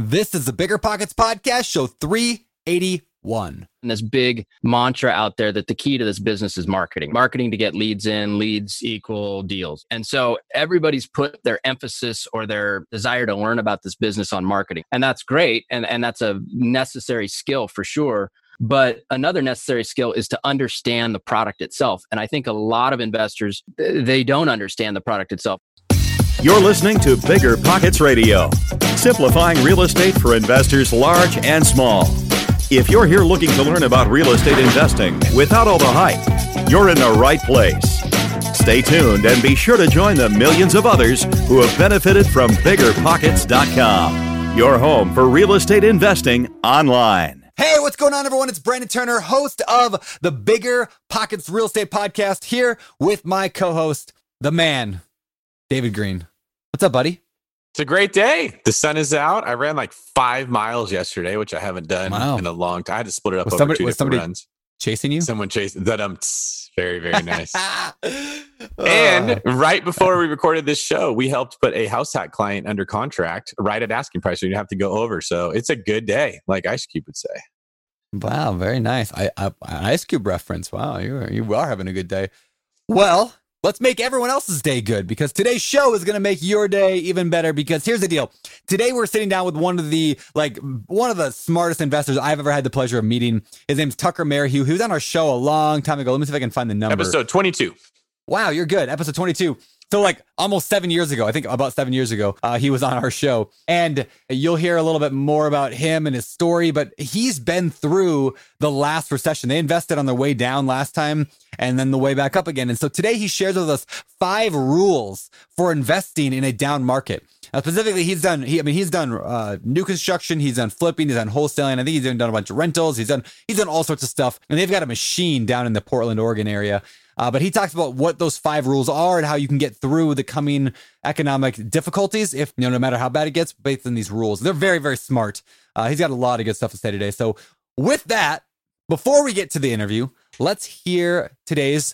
This is the Bigger Pockets Podcast, show 381. And this big mantra out there that the key to this business is marketing. Marketing to get leads in, leads equal deals. And so everybody's put their emphasis or their desire to learn about this business on marketing. And that's great. And that's a necessary skill for sure. But another necessary skill is to understand the product itself. And I think a lot of investors, they don't understand the product itself. You're listening to Bigger Pockets Radio, simplifying real estate for investors large and small. If you're here looking to learn about real estate investing without all the hype, you're in the right place. Stay tuned and be sure to join the millions of others who have benefited from BiggerPockets.com, your home for real estate investing online. Hey, what's going on, everyone? It's Brandon Turner, host of the Bigger Pockets Real Estate Podcast, here with my co-host, the man, David Green. What's up, buddy? It's a great day. The sun is out. I ran like 5 miles yesterday, which I haven't done in a long time. I had to split it up over two different runs. Chasing you? Someone chased that. Very, very nice. And right before we recorded this show, we helped put a house hack client under contract right at asking price. So you have to go over. So it's a good day, like Ice Cube would say. Wow, very nice. Ice Cube reference. Wow, you are having a good day. Well, let's make everyone else's day good, because today's show is going to make your day even better. Because here's the deal. Today we're sitting down with one of the smartest investors I've ever had the pleasure of meeting. His name's Tucker Merrihew. He was on our show a long time ago. Let me see if I can find the number. Episode 22. Wow, you're good. Episode 22. So like almost 7 years ago, I think about 7 years ago, he was on our show. And you'll hear a little bit more about him and his story, but he's been through the last recession. They invested on their way down last time and then the way back up again. And so today he shares with us 5 rules for investing in a down market. Specifically, he's done new construction, he's done flipping, he's done wholesaling. I think he's done a bunch of rentals. He's done all sorts of stuff. And they've got a machine down in the Portland, Oregon area. But he talks about what those 5 rules are and how you can get through the coming economic difficulties if, no matter how bad it gets, based on these rules. They're very, very smart. He's got a lot of good stuff to say today. So with that, before we get to the interview, let's hear today's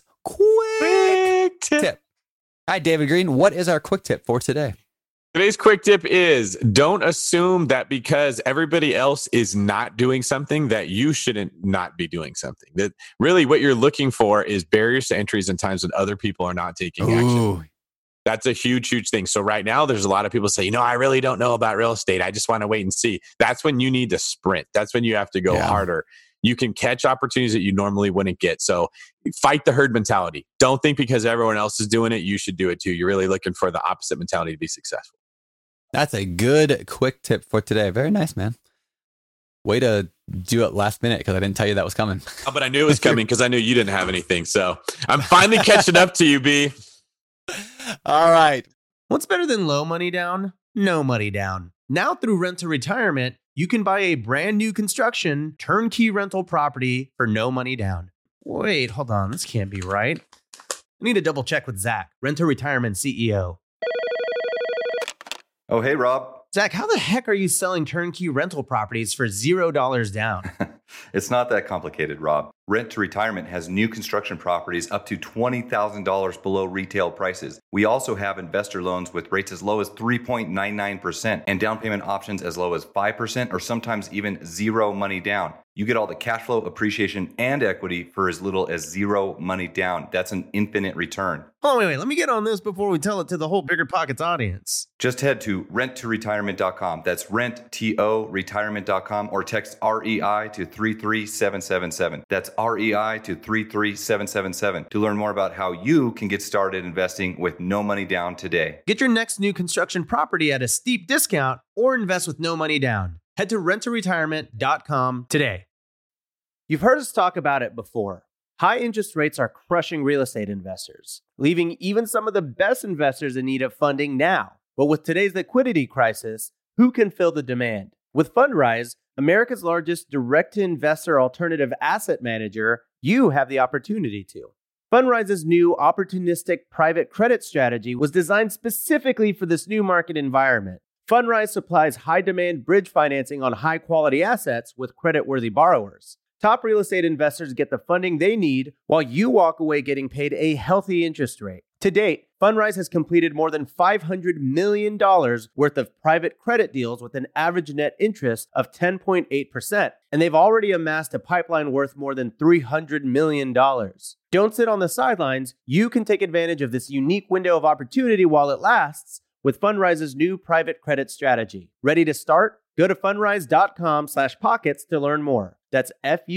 quick tip. Hi, David Green. What is our quick tip for today? Today's quick tip is don't assume that because everybody else is not doing something that you shouldn't not be doing something. That really what you're looking for is barriers to entries in times when other people are not taking action. That's a huge, huge thing. So right now there's a lot of people say, I really don't know about real estate. I just want to wait and see. That's when you need to sprint. That's when you have to go harder. You can catch opportunities that you normally wouldn't get. So fight the herd mentality. Don't think because everyone else is doing it, you should do it too. You're really looking for the opposite mentality to be successful. That's a good quick tip for today. Very nice, man. Way to do it last minute, because I didn't tell you that was coming. Oh, but I knew it was coming because I knew you didn't have anything. So I'm finally catching up to you, B. All right. What's better than low money down? No money down. Now through Rent to Retirement, you can buy a brand new construction turnkey rental property for no money down. Wait, hold on. This can't be right. I need to double check with Zach, Rent to Retirement CEO. Oh, hey, Rob. Zach, how the heck are you selling turnkey rental properties for $0 down? It's not that complicated, Rob. Rent to Retirement has new construction properties up to $20,000 below retail prices. We also have investor loans with rates as low as 3.99% and down payment options as low as 5% or sometimes even zero money down. You get all the cash flow, appreciation, and equity for as little as zero money down. That's an infinite return. Oh, wait. Let me get on this before we tell it to the whole Bigger Pockets audience. Just head to renttoretirement.com. That's rent-to-retirement.com or text REI to 33777. That's REI to 33777 to learn more about how you can get started investing with no money down today. Get your next new construction property at a steep discount or invest with no money down. Head to renttoretirement.com today. You've heard us talk about it before. High interest rates are crushing real estate investors, leaving even some of the best investors in need of funding now. But with today's liquidity crisis, who can fill the demand? With Fundrise, America's largest direct-to-investor alternative asset manager, you have the opportunity to. Fundrise's new opportunistic private credit strategy was designed specifically for this new market environment. Fundrise supplies high-demand bridge financing on high-quality assets with credit-worthy borrowers. Top real estate investors get the funding they need while you walk away getting paid a healthy interest rate. To date, Fundrise has completed more than $500 million worth of private credit deals with an average net interest of 10.8%, and they've already amassed a pipeline worth more than $300 million. Don't sit on the sidelines. You can take advantage of this unique window of opportunity while it lasts with Fundrise's new private credit strategy. Ready to start? Go to fundrise.com/pockets to learn more. That's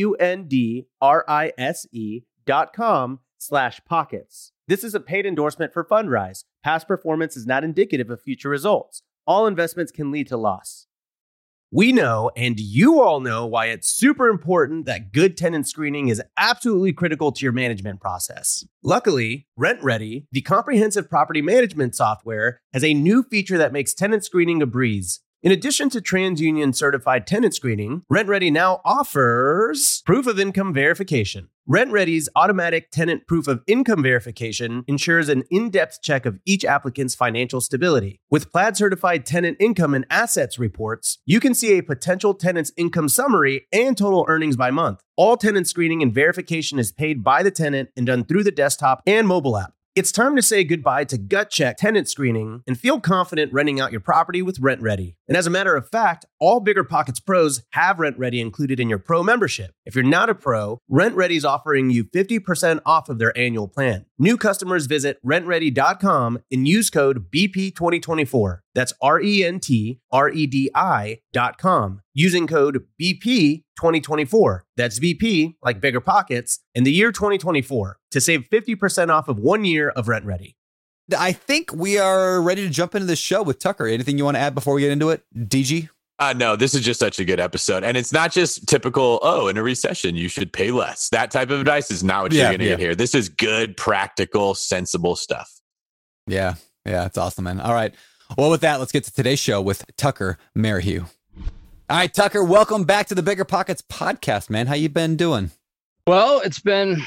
fundrise.com/pockets. This is a paid endorsement for Fundrise. Past performance is not indicative of future results. All investments can lead to loss. We know, and you all know, why it's super important that good tenant screening is absolutely critical to your management process. Luckily, RentRedi, the comprehensive property management software, has a new feature that makes tenant screening a breeze. In addition to TransUnion certified tenant screening, RentRedi now offers proof of income verification. RentRedi's automatic tenant proof of income verification ensures an in-depth check of each applicant's financial stability. With Plaid certified tenant income and assets reports, you can see a potential tenant's income summary and total earnings by month. All tenant screening and verification is paid by the tenant and done through the desktop and mobile app. It's time to say goodbye to gut check tenant screening and feel confident renting out your property with RentRedi. And as a matter of fact, all Bigger Pockets pros have RentRedi included in your pro membership. If you're not a pro, RentRedi is offering you 50% off of their annual plan. New customers visit rentredi.com and use code BP2024. That's RENTREDI.com. Using code BP2024. That's BP, like Bigger Pockets, in the year 2024 to save 50% off of 1 year of RentRedi. I think we are ready to jump into the show with Tucker. Anything you want to add before we get into it, DG? No, this is just such a good episode. And it's not just typical, in a recession, you should pay less. That type of advice is not what you're going to get here. This is good, practical, sensible stuff. Yeah, it's awesome, man. All right. Well, with that, let's get to today's show with Tucker Merrihew. All right, Tucker, welcome back to the Bigger Pockets podcast, man. How you been doing? Well, it's been,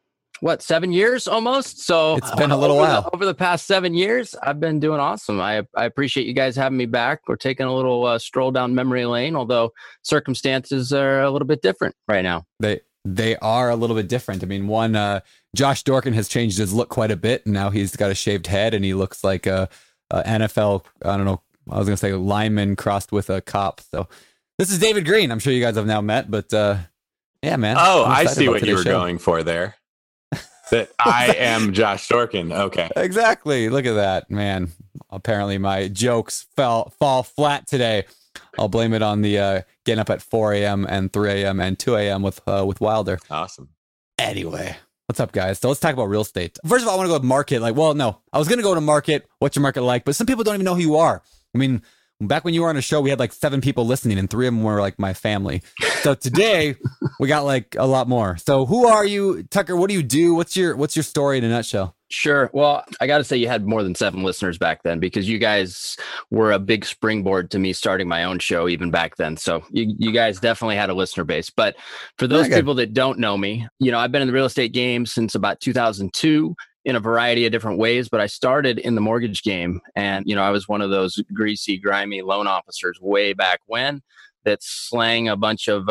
7 years almost? So it's been a little while. Over the past 7 years, I've been doing awesome. I appreciate you guys having me back. We're taking a little stroll down memory lane, although circumstances are a little bit different right now. They are a little bit different. I mean, Josh Dorkin has changed his look quite a bit, and now he's got a shaved head, and he looks like a NFL, I don't know, I was going to say lineman crossed with a cop. So this is David Green. I'm sure you guys have now met, but yeah, man. Oh, I see what you were going for there. That I am Josh Dorkin. Okay. Exactly. Look at that, man. Apparently my jokes fall flat today. I'll blame it on the getting up at 4 a.m. and 3 a.m. and 2 a.m. with Wilder. Awesome. Anyway, what's up, guys? So let's talk about real estate. First of all, I want to go to market. I was going to go to market. What's your market like? But some people don't even know who you are. I mean, back when you were on a show, we had like 7 people listening and 3 of them were like my family. So today we got like a lot more. So who are you, Tucker? What do you do? What's your story in a nutshell? Sure. Well, I got to say you had more than 7 listeners back then because you guys were a big springboard to me starting my own show even back then. So you guys definitely had a listener base. But for those people that don't know me, I've been in the real estate game since about 2002. In a variety of different ways, but I started in the mortgage game. And, I was one of those greasy, grimy loan officers way back when that slang a bunch of,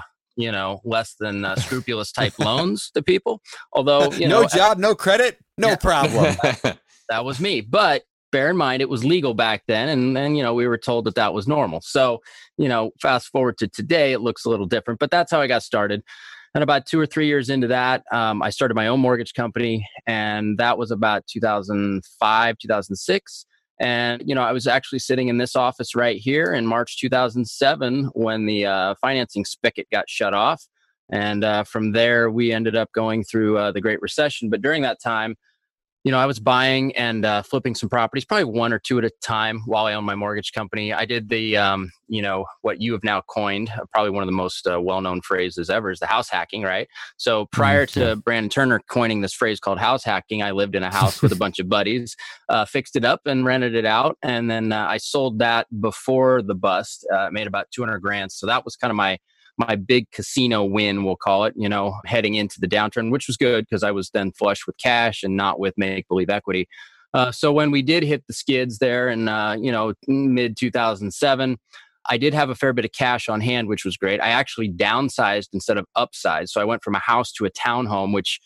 less than scrupulous type loans to people. Although, no job, no credit, no problem. That was me. But bear in mind, it was legal back then. And then, we were told that was normal. So, fast forward to today, it looks a little different, but that's how I got started. And about 2 or 3 years into that, I started my own mortgage company, and that was about 2005, 2006. And, I was actually sitting in this office right here in March 2007 when the financing spigot got shut off. And from there, we ended up going through the Great Recession. But during that time, I was buying and flipping some properties, probably 1 or 2 at a time while I owned my mortgage company. I did the, what you have now coined, probably one of the most well-known phrases ever is the house hacking, right? So prior to Brandon Turner coining this phrase called house hacking, I lived in a house with a bunch of buddies, fixed it up and rented it out. And then I sold that before the bust, made about $200,000. So that was kind of my big casino win, we'll call it, heading into the downturn, which was good because I was then flush with cash and not with make-believe equity. So when we did hit the skids there in, mid 2007, I did have a fair bit of cash on hand, which was great. I actually downsized instead of upsized. So I went from a house to a townhome, which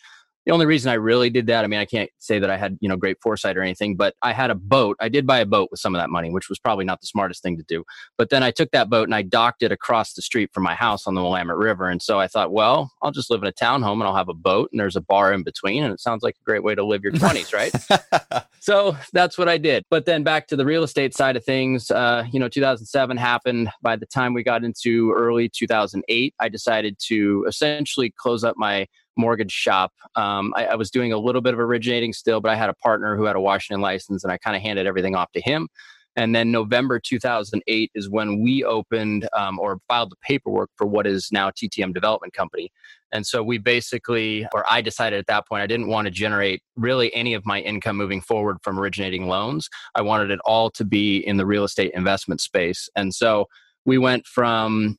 The only reason I really did that, I mean, I can't say that I had, great foresight or anything, but I had a boat. I did buy a boat with some of that money, which was probably not the smartest thing to do. But then I took that boat and I docked it across the street from my house on the Willamette River. And so I thought, well, I'll just live in a townhome and I'll have a boat and there's a bar in between. And it sounds like a great way to live your 20s, right? So that's what I did. But then back to the real estate side of things, 2007 happened. By the time we got into early 2008, I decided to essentially close up my mortgage shop. I was doing a little bit of originating still, but I had a partner who had a Washington license and I kind of handed everything off to him. And then November 2008 is when we opened or filed the paperwork for what is now TTM Development Company. And so we basically, or I decided at that point, I didn't want to generate really any of my income moving forward from originating loans. I wanted it all to be in the real estate investment space. And so we went from,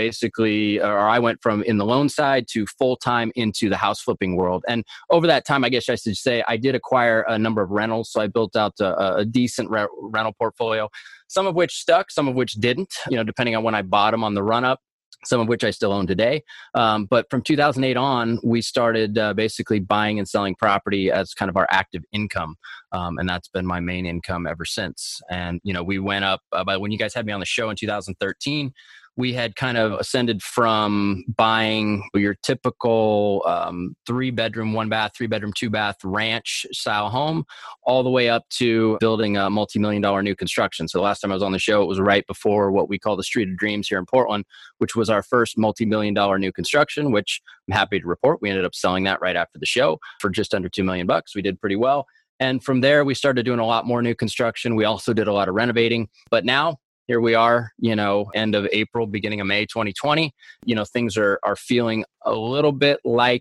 I went from in the loan side to full-time into the house flipping world. And over that time, I guess I should say, I did acquire a number of rentals. So I built out a decent rental portfolio, some of which stuck, some of which didn't, depending on when I bought them on the run up, some of which I still own today. But from 2008 on, we started basically buying and selling property as kind of our active income. And that's been my main income ever since. And, we went up by when you guys had me on the show in 2013, we had kind of ascended from buying your typical 3-bedroom, 1-bath, 3-bedroom, 2-bath ranch style home, all the way up to building a multi-million-dollar new construction. So the last time I was on the show, it was right before what we call the Street of Dreams here in Portland, which was our first multi-million-dollar new construction, which I'm happy to report. We ended up selling that right after the show for just under $2 million. We did pretty well. And from there, we started doing a lot more new construction. We also did a lot of renovating. But now, here we are, end of April, beginning of May 2020. Things are feeling a little bit like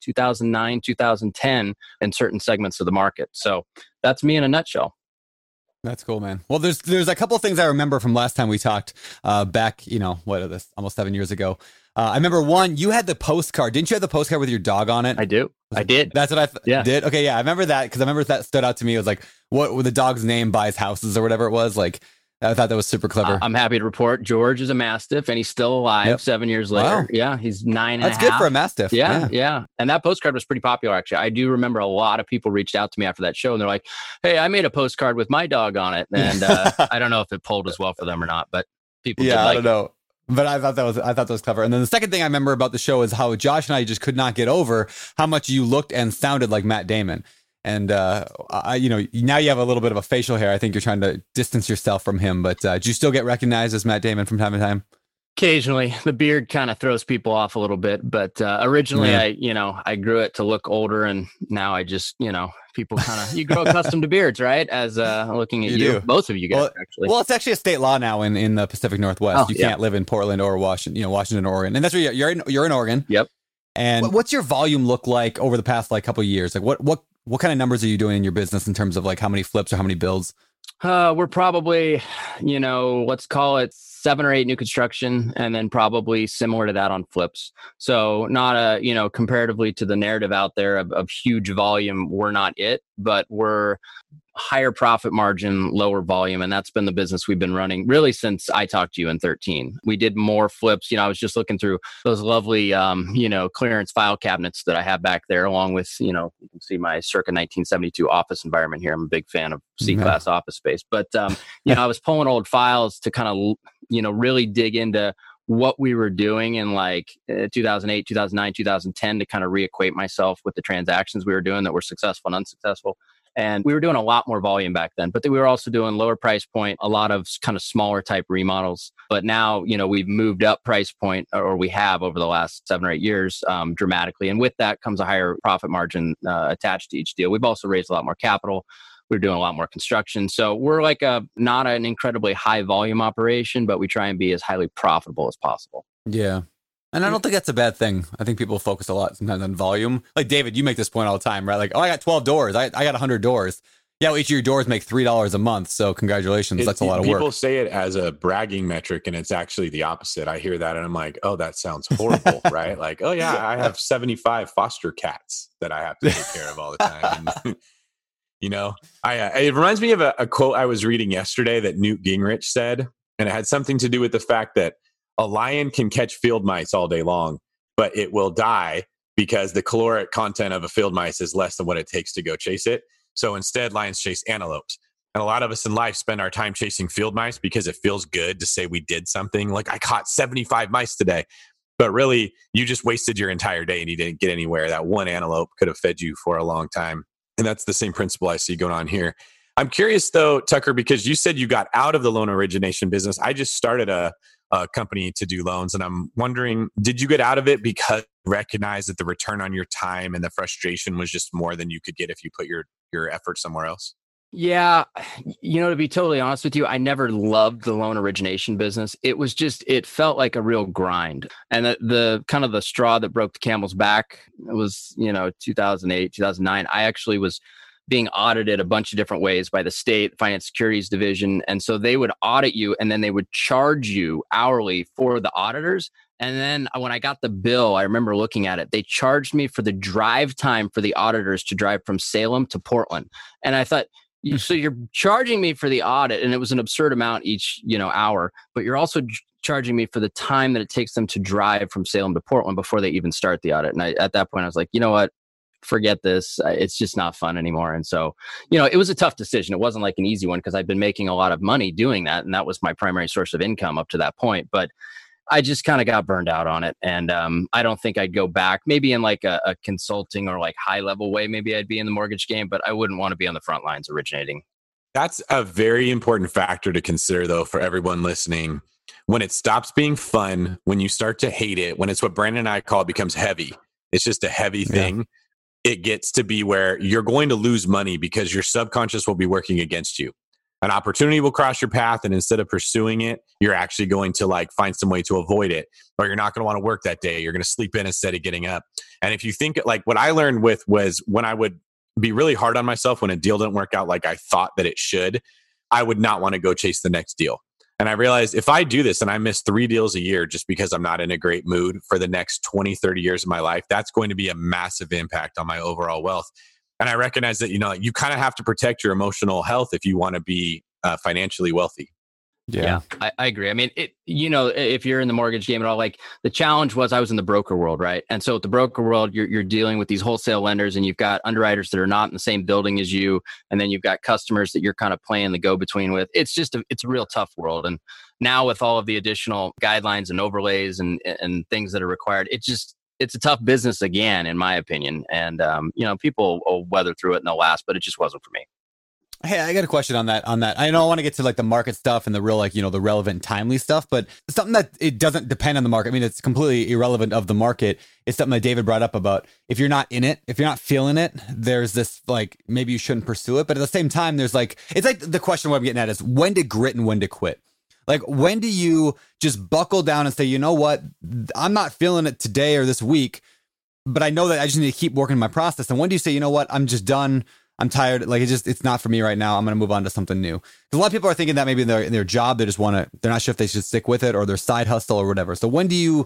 2009, 2010 in certain segments of the market. So that's me in a nutshell. That's cool, man. Well, there's a couple of things I remember from last time we talked back, almost 7 years ago. I remember one, you had the postcard. Didn't you have the postcard with your dog on it? I do. I did. That's what I did? Okay, yeah. I remember that because I remember that stood out to me. It was like, what the dog's name buys houses or whatever it was. Like, I thought that was super clever. I'm happy to report George is a Mastiff and he's still alive 7 years later. Wow. Yeah, he's 9 and That's a half. good for a Mastiff. Yeah. And that postcard was pretty popular, actually. I do remember a lot of people reached out to me after that show and they're like, hey, I made a postcard with my dog on it. And I don't know if it pulled as well for them or not, but people did like I don't know. But I thought that was clever. And then the second thing I remember about the show is how Josh and I just could not get over how much you looked and sounded like Matt Damon. And, now you have a little bit of a facial hair. I think you're trying to distance yourself from him. But do you still get recognized as Matt Damon from time to time? Occasionally. The beard kind of throws people off a little bit. But originally, I grew it to look older. And now I just, people kind of, you grow accustomed to beards, right? As looking at you. Both of you guys, actually. Well, it's actually a state law now in the Pacific Northwest. You can't live in Portland or Washington or Oregon. And that's where you're in Oregon. Yep. And what's your volume look like over the past couple of years? Like what kind of numbers are you doing in your business in terms of how many flips or how many builds? We're probably, let's call it 7 or 8 new construction, and then probably similar to that on flips. So not comparatively to the narrative out there of huge volume, we're not it, but we're higher profit margin, lower volume. And that's been the business we've been running really since I talked to you in 2013. We did more flips. I was just looking through those lovely, clearance file cabinets that I have back there, along with, you can see my circa 1972 office environment here. I'm a big fan of C-class office space, but, I was pulling old files to kind of, really dig into what we were doing in 2008, 2009, 2010 to kind of reacquaint myself with the transactions we were doing that were successful and unsuccessful. And we were doing a lot more volume back then, but we were also doing lower price point, a lot of kind of smaller type remodels. But now, we've moved up price point, or we have over the last 7 or 8 years dramatically. And with that comes a higher profit margin attached to each deal. We've also raised a lot more capital. We're doing a lot more construction. So we're not an incredibly high volume operation, but we try and be as highly profitable as possible. Yeah. And I don't think that's a bad thing. I think people focus a lot sometimes on volume. Like David, you make this point all the time, right? Like, I got 12 doors. I got 100 doors. Yeah, well, each of your doors make $3 a month. So congratulations. That's a lot of work. People say it as a bragging metric, and it's actually the opposite. I hear that and I'm like, oh, that sounds horrible, right? Like, oh yeah, I have 75 foster cats that I have to take care of all the time. And, it reminds me of a quote I was reading yesterday that Newt Gingrich said, and it had something to do with the fact that a lion can catch field mice all day long, but it will die because the caloric content of a field mice is less than what it takes to go chase it. So instead, lions chase antelopes. And a lot of us in life spend our time chasing field mice because it feels good to say we did something. Like, I caught 75 mice today. But really, you just wasted your entire day and you didn't get anywhere. That one antelope could have fed you for a long time. And that's the same principle I see going on here. I'm curious, though, Tucker, because you said you got out of the loan origination business. I just started a company to do loans. And I'm wondering, did you get out of it because you recognized that the return on your time and the frustration was just more than you could get if you put your effort somewhere else? Yeah. To be totally honest with you, I never loved the loan origination business. It was just, it felt like a real grind. And the kind of the straw that broke the camel's back, it was, 2008, 2009. I actually was being audited a bunch of different ways by the state finance securities division. And so they would audit you and then they would charge you hourly for the auditors. And then when I got the bill, I remember looking at it, they charged me for the drive time for the auditors to drive from Salem to Portland. And I thought, so you're charging me for the audit, and it was an absurd amount each, hour, but you're also charging me for the time that it takes them to drive from Salem to Portland before they even start the audit. And at that point, I was like, you know what? Forget this. It's just not fun anymore. And so, it was a tough decision. It wasn't like an easy one because I'd been making a lot of money doing that. And that was my primary source of income up to that point. But I just kind of got burned out on it. And I don't think I'd go back. Maybe in like a consulting or like high level way, maybe I'd be in the mortgage game, but I wouldn't want to be on the front lines originating. That's a very important factor to consider, though, for everyone listening. When it stops being fun, when you start to hate it, when it's what Brandon and I call it becomes heavy, it's just a heavy thing. It gets to be where you're going to lose money because your subconscious will be working against you. An opportunity will cross your path, and instead of pursuing it, you're actually going to like find some way to avoid it, or you're not going to want to work that day. You're going to sleep in instead of getting up. And if you think like what I learned was when I would be really hard on myself when a deal didn't work out like I thought that it should, I would not want to go chase the next deal. And I realized if I do this and I miss 3 deals a year just because I'm not in a great mood for the next 20, 30 years of my life, that's going to be a massive impact on my overall wealth. And I recognize that, you kind of have to protect your emotional health if you want to be financially wealthy. Yeah, I agree. I mean, if you're in the mortgage game at all, like the challenge was I was in the broker world, right? And so with the broker world, you're dealing with these wholesale lenders and you've got underwriters that are not in the same building as you. And then you've got customers that you're kind of playing the go-between with. It's just, it's a real tough world. And now with all of the additional guidelines and overlays and things that are required, it's a tough business again, in my opinion. And, people will weather through it and they'll last, but it just wasn't for me. Hey, I got a question on that. I know I want to get to like the market stuff and the real, the relevant, timely stuff, but something that it doesn't depend on the market. I mean, it's completely irrelevant of the market. It's something that David brought up about if you're not in it, if you're not feeling it, there's this like, maybe you shouldn't pursue it. But at the same time, there's like, it's like the question what I'm getting at is when to grit and when to quit. Like, when do you just buckle down and say, you know what, I'm not feeling it today or this week, but I know that I just need to keep working my process. And when do you say, you know what, I'm just done. I'm tired. Like, it's not for me right now. I'm going to move on to something new. Because a lot of people are thinking that maybe in their job, they're not sure if they should stick with it or their side hustle or whatever. So when do you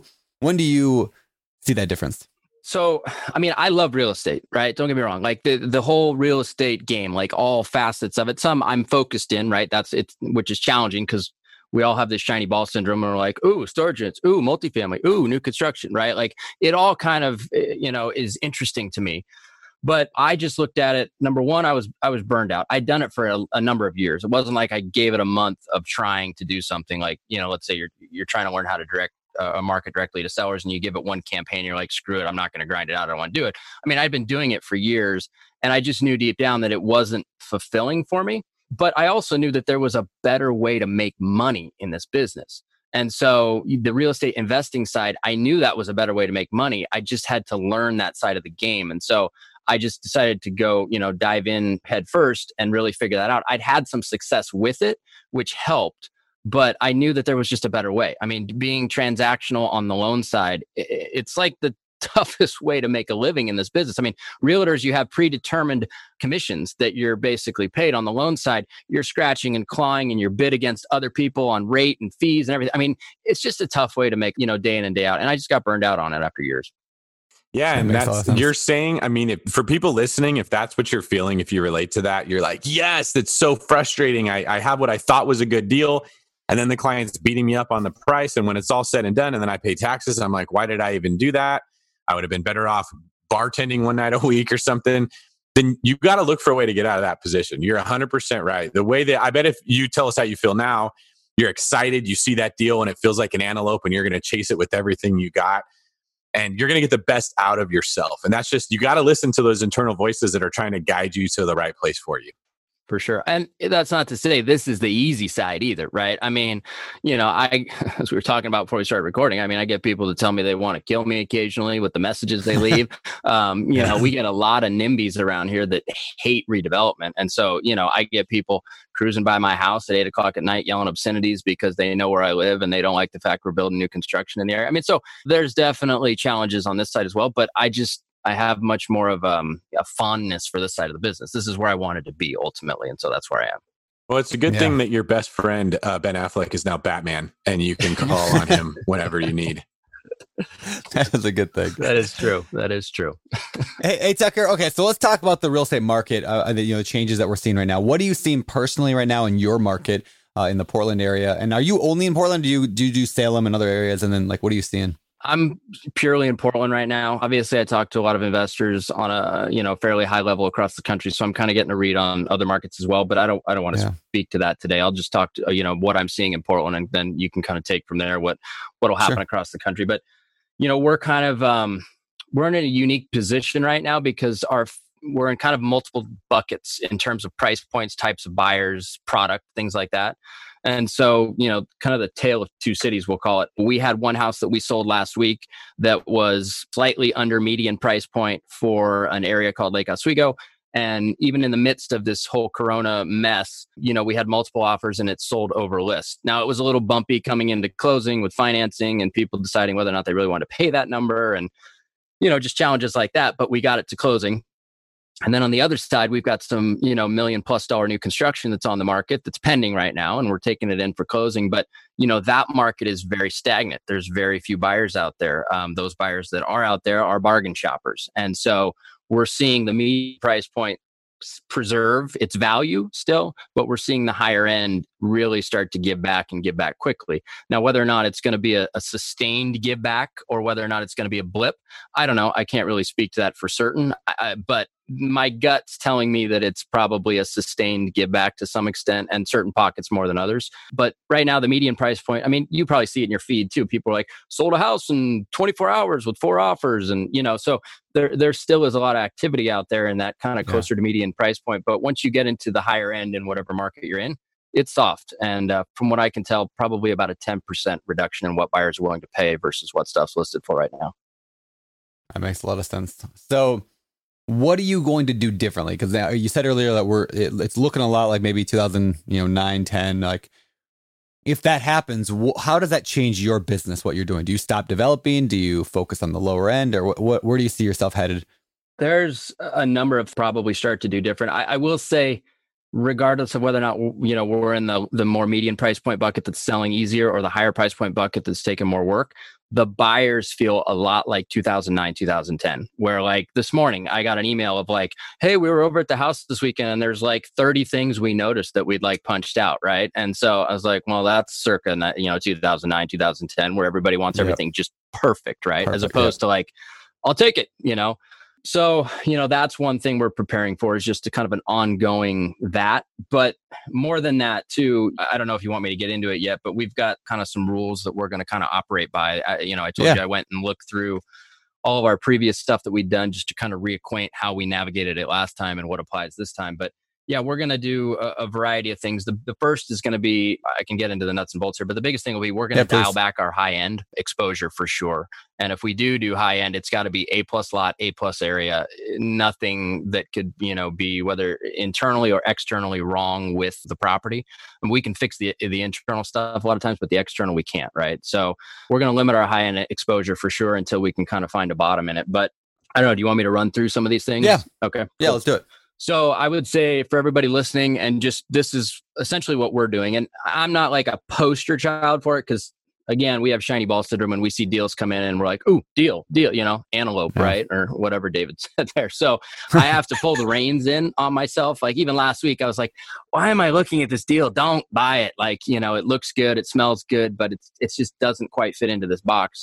see that difference? So, I mean, I love real estate, right? Don't get me wrong. Like the whole real estate game, like all facets of it, some I'm focused in, right? Which is challenging because we all have this shiny ball syndrome and we're like, ooh, storage units, ooh, multifamily, ooh, new construction, right? Like it all kind of, is interesting to me. But I just looked at it. Number one, I was burned out. I'd done it for a number of years. It wasn't like I gave it a month of trying to do something like, let's say you're trying to learn how to direct a market directly to sellers and you give it one campaign, you're like, screw it, I'm not going to grind it out. I don't want to do it. I mean, I'd been doing it for years and I just knew deep down that it wasn't fulfilling for me. But I also knew that there was a better way to make money in this business. And so the real estate investing side, I knew that was a better way to make money. I just had to learn that side of the game. And so I just decided to go, dive in head first and really figure that out. I'd had some success with it, which helped, but I knew that there was just a better way. I mean, being transactional on the loan side, it's like the toughest way to make a living in this business. I mean, realtors, you have predetermined commissions that you're basically paid. On the loan side, you're scratching and clawing and you're bid against other people on rate and fees and everything. I mean, it's just a tough way to make, day in and day out. And I just got burned out on it after years. Yeah. And that's, you're saying, I mean, for people listening, if that's what you're feeling, if you relate to that, you're like, yes, that's so frustrating. I have what I thought was a good deal. And then the client's beating me up on the price. And when it's all said and done, and then I pay taxes, I'm like, why did I even do that? I would have been better off bartending one night a week or something. Then you got to look for a way to get out of that position. You're 100% right. The way that I bet if you tell us how you feel now, you're excited, you see that deal and it feels like an antelope and you're going to chase it with everything you got. And you're going to get the best out of yourself. And that's just, you got to listen to those internal voices that are trying to guide you to the right place for you. For sure. And that's not to say this is the easy side either, right? I mean, as we were talking about before we started recording, I mean, I get people to tell me they want to kill me occasionally with the messages they leave. We get a lot of NIMBYs around here that hate redevelopment. And so, I get people cruising by my house at 8:00 at night yelling obscenities because they know where I live and they don't like the fact we're building new construction in the area. I mean, so there's definitely challenges on this side as well, but I have much more of a fondness for this side of the business. This is where I wanted to be ultimately. And so that's where I am. Well, it's a good thing that your best friend, Ben Affleck, is now Batman and you can call on him whenever you need. That is a good thing. That is true. That is true. Hey, Tucker. Okay, so let's talk about the real estate market, the changes that we're seeing right now. What are you seeing personally right now in your market in the Portland area? And are you only in Portland? Do you do Salem and other areas? And then what are you seeing? I'm purely in Portland right now. Obviously, I talk to a lot of investors on a fairly high level across the country, so I'm kind of getting a read on other markets as well. But I don't want to speak to that today. I'll just talk to what I'm seeing in Portland, and then you can kind of take from there what'll happen across the country. But we're kind of we're in a unique position right now because we're in kind of multiple buckets in terms of price points, types of buyers, product, things like that. And so, kind of the tale of two cities, we'll call it. We had one house that we sold last week that was slightly under median price point for an area called Lake Oswego. And even in the midst of this whole Corona mess, we had multiple offers and it sold over list. Now, it was a little bumpy coming into closing with financing and people deciding whether or not they really wanted to pay that number and, just challenges like that. But we got it to closing. And then on the other side, we've got some, $1 million+ new construction that's on the market that's pending right now, and we're taking it in for closing. But, that market is very stagnant. There's very few buyers out there. Those buyers that are out there are bargain shoppers. And so we're seeing the median price point preserve its value still, but we're seeing the higher end really start to give back and give back quickly. Now, whether or not it's going to be a sustained give back or whether or not it's going to be a blip, I don't know. I can't really speak to that for certain, but my gut's telling me that it's probably a sustained give back to some extent and certain pockets more than others. But right now, the median price point, I mean, you probably see it in your feed too. People are like, sold a house in 24 hours with 4 offers. And, so there still is a lot of activity out there in that kind of closer to median price point. But once you get into the higher end in whatever market you're in, it's soft. And from what I can tell, probably about a 10% reduction in what buyers are willing to pay versus what stuff's listed for right now. That makes a lot of sense. So what are you going to do differently? Because you said earlier that it's looking a lot like maybe 2009, 10. Like, if that happens, how does that change your business? What you're doing? Do you stop developing? Do you focus on the lower end, or where do you see yourself headed? There's a number of probably start to do different. I will say, regardless of whether or not we're in the more median price point bucket that's selling easier or the higher price point bucket that's taking more work, the buyers feel a lot like 2009, 2010, where like this morning I got an email of like, hey, we were over at the house this weekend and there's like 30 things we noticed that we'd like punched out, right? And so I was like, well, that's circa 2009, 2010, where everybody wants everything just perfect, right? As opposed to like, I'll take it, So, that's one thing we're preparing for, is just to kind of an ongoing that. But more than that, too, I don't know if you want me to get into it yet, but we've got kind of some rules that we're going to kind of operate by. I told you I went and looked through all of our previous stuff that we'd done just to kind of reacquaint how we navigated it last time and what applies this time. But yeah, we're going to do a variety of things. The first is going to be, I can get into the nuts and bolts here, but the biggest thing will be we're going to dial back our high end exposure for sure. And if we do high end, it's got to be A+ lot, A+ area, nothing that could, be whether internally or externally wrong with the property. And we can fix the internal stuff a lot of times, but the external we can't, right? So we're going to limit our high end exposure for sure until we can kind of find a bottom in it. But I don't know, do you want me to run through some of these things? Yeah. Okay. Yeah, let's do it. So I would say for everybody listening, and just this is essentially what we're doing. And I'm not like a poster child for it because, again, we have shiny ball syndrome and we see deals come in and we're like, ooh, deal, antelope, right? Or whatever David said there. So I have to pull the reins in on myself. Like even last week, I was like, why am I looking at this deal? Don't buy it. Like, it looks good. It smells good, but it's just doesn't quite fit into this box. So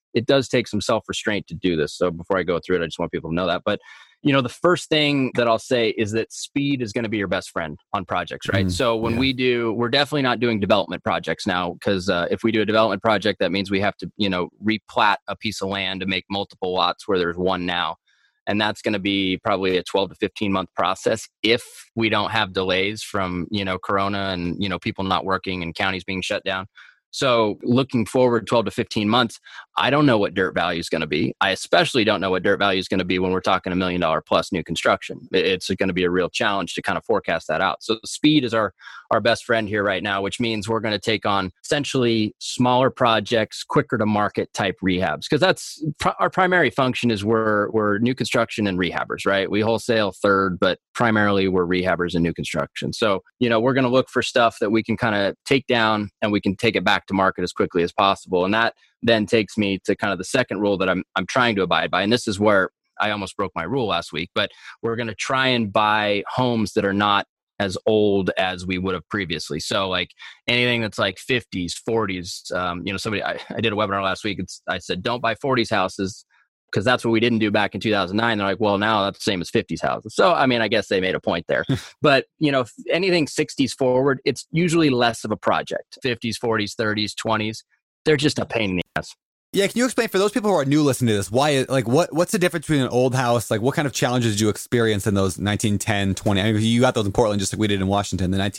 it does take some self-restraint to do this. So before I go through it, I just want people to know that. But the first thing that I'll say is that speed is going to be your best friend on projects, right? So when we're definitely not doing development projects now, because if we do a development project, that means we have to, replat a piece of land to make multiple lots where there's one now. And that's going to be probably a 12 to 15 month process if we don't have delays from, Corona and, people not working and counties being shut down. So looking forward 12 to 15 months, I don't know what dirt value is going to be. I especially don't know what dirt value is going to be when we're talking $1 million plus new construction. It's going to be a real challenge to kind of forecast that out. So speed is our best friend here right now, which means we're going to take on essentially smaller projects, quicker to market type rehabs, because that's our primary function is we're new construction and rehabbers, right? We wholesale third, but primarily we're rehabbers and new construction. So, we're going to look for stuff that we can kind of take down and we can take it back to market as quickly as possible. And that then takes me to kind of the second rule that I'm trying to abide by. And this is where I almost broke my rule last week, but we're going to try and buy homes that are not as old as we would have previously. So like anything that's like 50s, 40s, I did a webinar last week. I said, don't buy 40s houses, because that's what we didn't do back in 2009. They're like, well, now that's the same as 50s houses. So, I guess they made a point there. But, if anything 60s forward, it's usually less of a project. 50s, 40s, 30s, 20s, they're just a pain in the ass. Yeah, can you explain for those people who are new listening to this, why, like, what's the difference between an old house? Like, what kind of challenges did you experience in those 1910, 20? You got those in Portland just like we did in Washington, the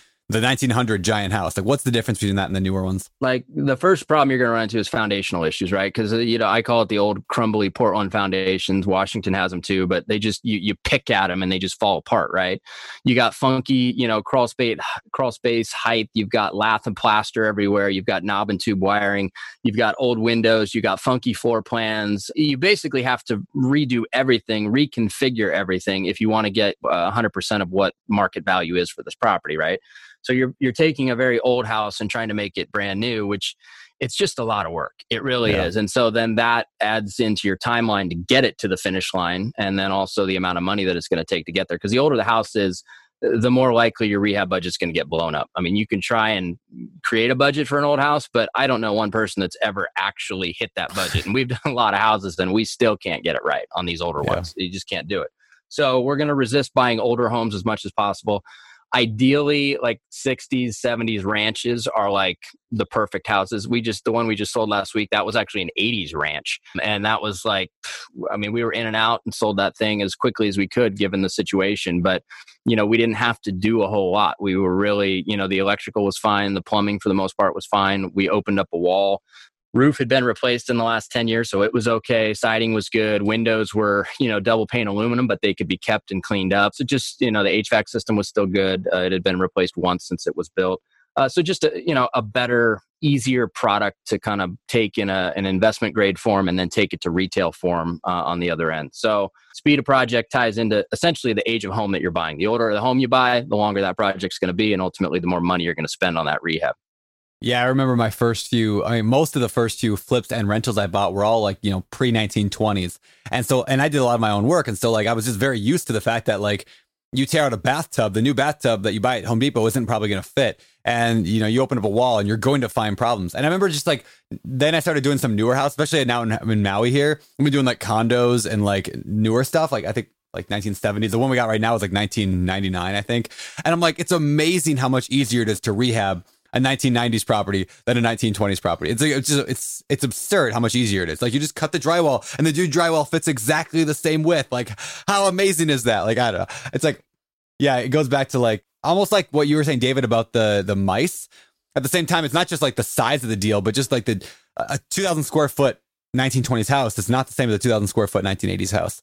1900 giant house. Like, what's the difference between that and the newer ones? Like, the first problem you're going to run into is foundational issues, right? Because, I call it the old crumbly Portland foundations. Washington has them too, but they just, you pick at them and they just fall apart, right? You got funky, crawl space height. You've got lath and plaster everywhere. You've got knob and tube wiring. You've got old windows. You got funky floor plans. You basically have to redo everything, reconfigure everything if you want to get 100% of what market value is for this property, right? So you're taking a very old house and trying to make it brand new, which it's just a lot of work. It really is. And so then that adds into your timeline to get it to the finish line. And then also the amount of money that it's going to take to get there. Because the older the house is, the more likely your rehab budget is going to get blown up. You can try and create a budget for an old house, but I don't know one person that's ever actually hit that budget. And we've done a lot of houses and we still can't get it right on these older ones. You just can't do it. So we're going to resist buying older homes as much as possible. Ideally, like 60s, 70s ranches are like the perfect houses. The one we just sold last week, that was actually an 80s ranch. And that was like, we were in and out and sold that thing as quickly as we could given the situation. But, we didn't have to do a whole lot. We were really, the electrical was fine. The plumbing for the most part was fine. We opened up a wall. Roof had been replaced in the last 10 years, so it was okay. Siding was good. Windows were, double pane aluminum, but they could be kept and cleaned up. So just, the HVAC system was still good. It had been replaced once since it was built. So just a better, easier product to kind of take in an investment grade form and then take it to retail form on the other end. So speed of project ties into essentially the age of home that you're buying. The older the home you buy, the longer that project's going to be, and ultimately the more money you're going to spend on that rehab. Yeah, I remember my first few, most of the first few flips and rentals I bought were all like, pre-1920s. And I did a lot of my own work. And so like, I was just very used to the fact that like you tear out a bathtub, the new bathtub that you buy at Home Depot isn't probably going to fit. And, you open up a wall and you're going to find problems. And I remember just like, then I started doing some newer house, especially now in Maui here. We've been doing like condos and like newer stuff. Like I think like 1970s. The one we got right now is like 1999, I think. And I'm like, it's amazing how much easier it is to rehab a 1990s property than a 1920s property. It's absurd how much easier it is. Like you just cut the drywall and the new drywall fits exactly the same width. Like how amazing is that? Like, I don't know. It's like, yeah, it goes back to like, almost like what you were saying, David, about the mice. At the same time, it's not just like the size of the deal, but just like a 2,000 square foot 1920s house is not the same as a 2,000 square foot 1980s house.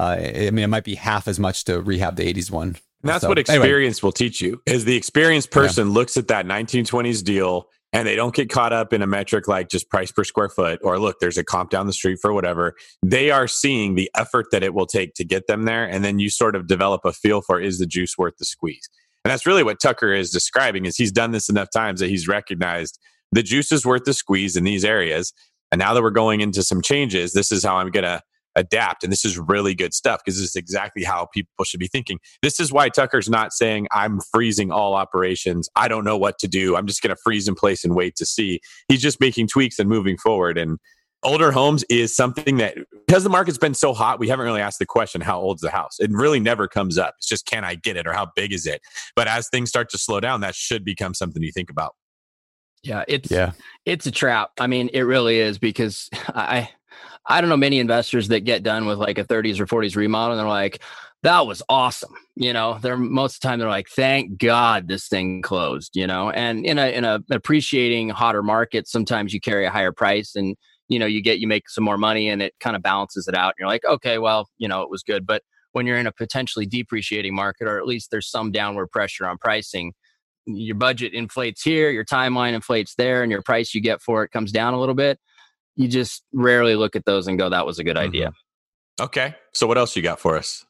It might be half as much to rehab the 80s one. And that's what experience will teach you, is the experienced person looks at that 1920s deal and they don't get caught up in a metric like just price per square foot or look, there's a comp down the street for whatever. They are seeing the effort that it will take to get them there. And then you sort of develop a feel for, is the juice worth the squeeze? And that's really what Tucker is describing, is he's done this enough times that he's recognized the juice is worth the squeeze in these areas. And now that we're going into some changes, this is how I'm going to adapt. And this is really good stuff, because this is exactly how people should be thinking. This is why Tucker's not saying I'm freezing all operations. I don't know what to do. I'm just going to freeze in place and wait to see. He's just making tweaks and moving forward. And older homes is something that, because the market's been so hot, we haven't really asked the question, how old's the house? It really never comes up. It's just, can I get it, or how big is it? But as things start to slow down, that should become something you think about. Yeah, it's a trap. I mean, it really is, because I don't know many investors that get done with like a 30s or 40s remodel and they're like, that was awesome. They're most of the time they're like, thank God this thing closed, and in a appreciating hotter market, sometimes you carry a higher price and, you make some more money and it kind of balances it out. And you're like, okay, well, it was good. But when you're in a potentially depreciating market, or at least there's some downward pressure on pricing, your budget inflates here, your timeline inflates there, and your price you get for it comes down a little bit. You just rarely look at those and go, that was a good idea. Okay. So what else you got for us?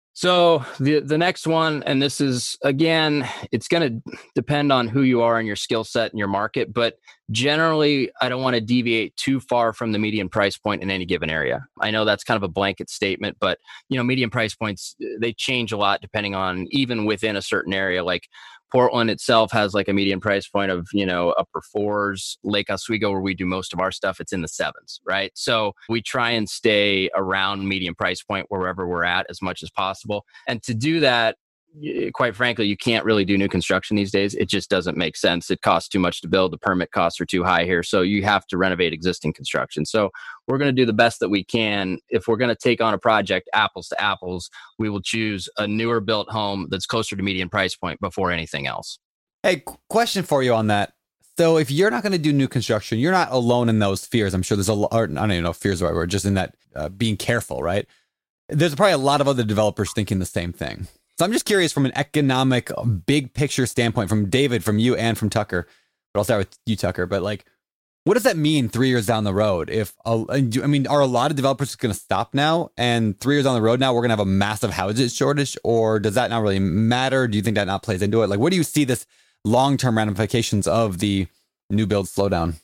So the next one, and this is, again, it's going to depend on who you are and your skill set and your market, but generally, I don't want to deviate too far from the median price point in any given area. I know that's kind of a blanket statement, but median price points, they change a lot depending on, even within a certain area. Like Portland itself has like a median price point of, upper fours. Lake Oswego, where we do most of our stuff, it's in the sevens, right? So we try and stay around median price point wherever we're at as much as possible. And to do that, quite frankly, you can't really do new construction these days. It just doesn't make sense. It costs too much to build. The permit costs are too high here. So you have to renovate existing construction. So we're going to do the best that we can. If we're going to take on a project, apples to apples, we will choose a newer built home that's closer to median price point before anything else. Hey, question for you on that. So if you're not going to do new construction, you're not alone in those fears. I'm sure there's a lot, I don't even know if fears are the right word, just in that being careful, right? There's probably a lot of other developers thinking the same thing. So I'm just curious from an economic, big picture standpoint, from David, from you, and from Tucker, but I'll start with you, Tucker. But like, what does that mean 3 years down the road? Are a lot of developers going to stop now, and 3 years down the road now we're going to have a massive housing shortage, or does that not really matter? Do you think that not plays into it? Like, where do you see this long-term ramifications of the new build slowdown?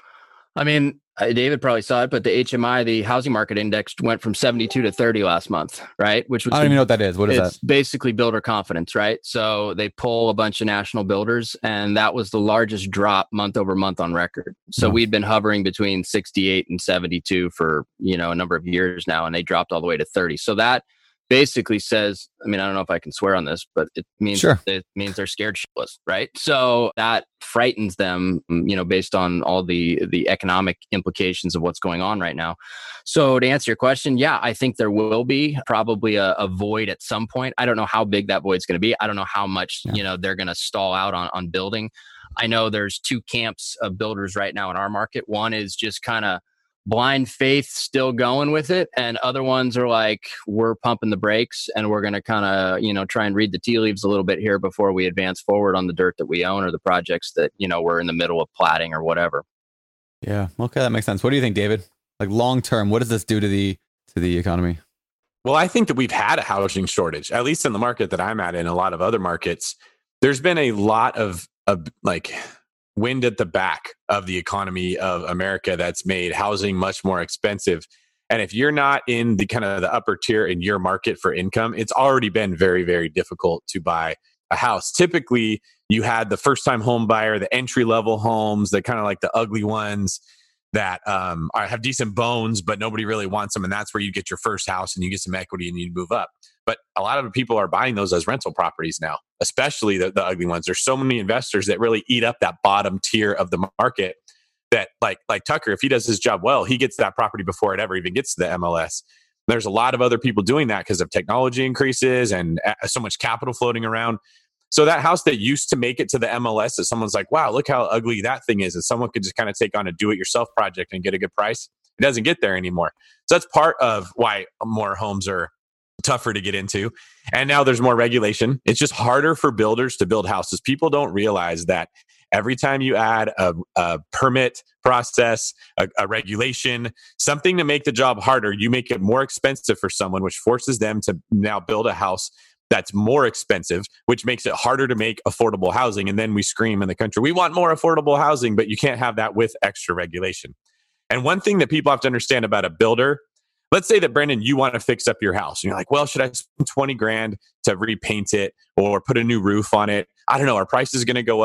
I mean, David probably saw it, but the HMI, the housing market index, went from 72 to 30 last month, right? Which was, I don't even know what that is. What is that? Basically builder confidence, right? So they poll a bunch of national builders, and that was the largest drop month over month on record. So we'd been hovering between 68 and 72 for, a number of years now, and they dropped all the way to 30. So that basically says, I don't know if I can swear on this, but it means it means they're scared shitless, right? So that frightens them, based on all the economic implications of what's going on right now. So to answer your question, yeah, I think there will be probably a void at some point. I don't know how big that void's going to be. I don't know how much, they're going to stall out on building. I know there's two camps of builders right now in our market. One is just kind of blind faith, still going with it, and other ones are like, we're pumping the brakes and we're going to kind of try and read the tea leaves a little bit here before we advance forward on the dirt that we own or the projects that we're in the middle of platting or whatever. Yeah, okay, that makes sense. What do you think, David? Like, long term, what does this do to the economy? Well, I think that we've had a housing shortage, at least in the market that I'm at. In a lot of other markets, there's been a lot of like wind at the back of the economy of America that's made housing much more expensive. And if you're not in the kind of the upper tier in your market for income, it's already been very, very difficult to buy a house. Typically, you had the first time home buyer, the entry level homes, the kind of like the ugly ones that have decent bones, but nobody really wants them. And that's where you get your first house and you get some equity and you move up. But a lot of people are buying those as rental properties now, especially the ugly ones. There's so many investors that really eat up that bottom tier of the market that like Tucker, if he does his job well, he gets that property before it ever even gets to the MLS. There's a lot of other people doing that because of technology increases and so much capital floating around. So that house that used to make it to the MLS, that someone's like, wow, look how ugly that thing is. And someone could just kind of take on a do-it-yourself project and get a good price. It doesn't get there anymore. So that's part of why more homes are tougher to get into. And now there's more regulation. It's just harder for builders to build houses. People don't realize that every time you add a permit process, a regulation, something to make the job harder, you make it more expensive for someone, which forces them to now build a house that's more expensive, which makes it harder to make affordable housing. And then we scream in the country, we want more affordable housing, but you can't have that with extra regulation. And one thing that people have to understand about a builder, let's say that, Brendan, you want to fix up your house. And you're like, well, should I spend 20 grand to repaint it or put a new roof on it? I don't know. Our price is going to go up.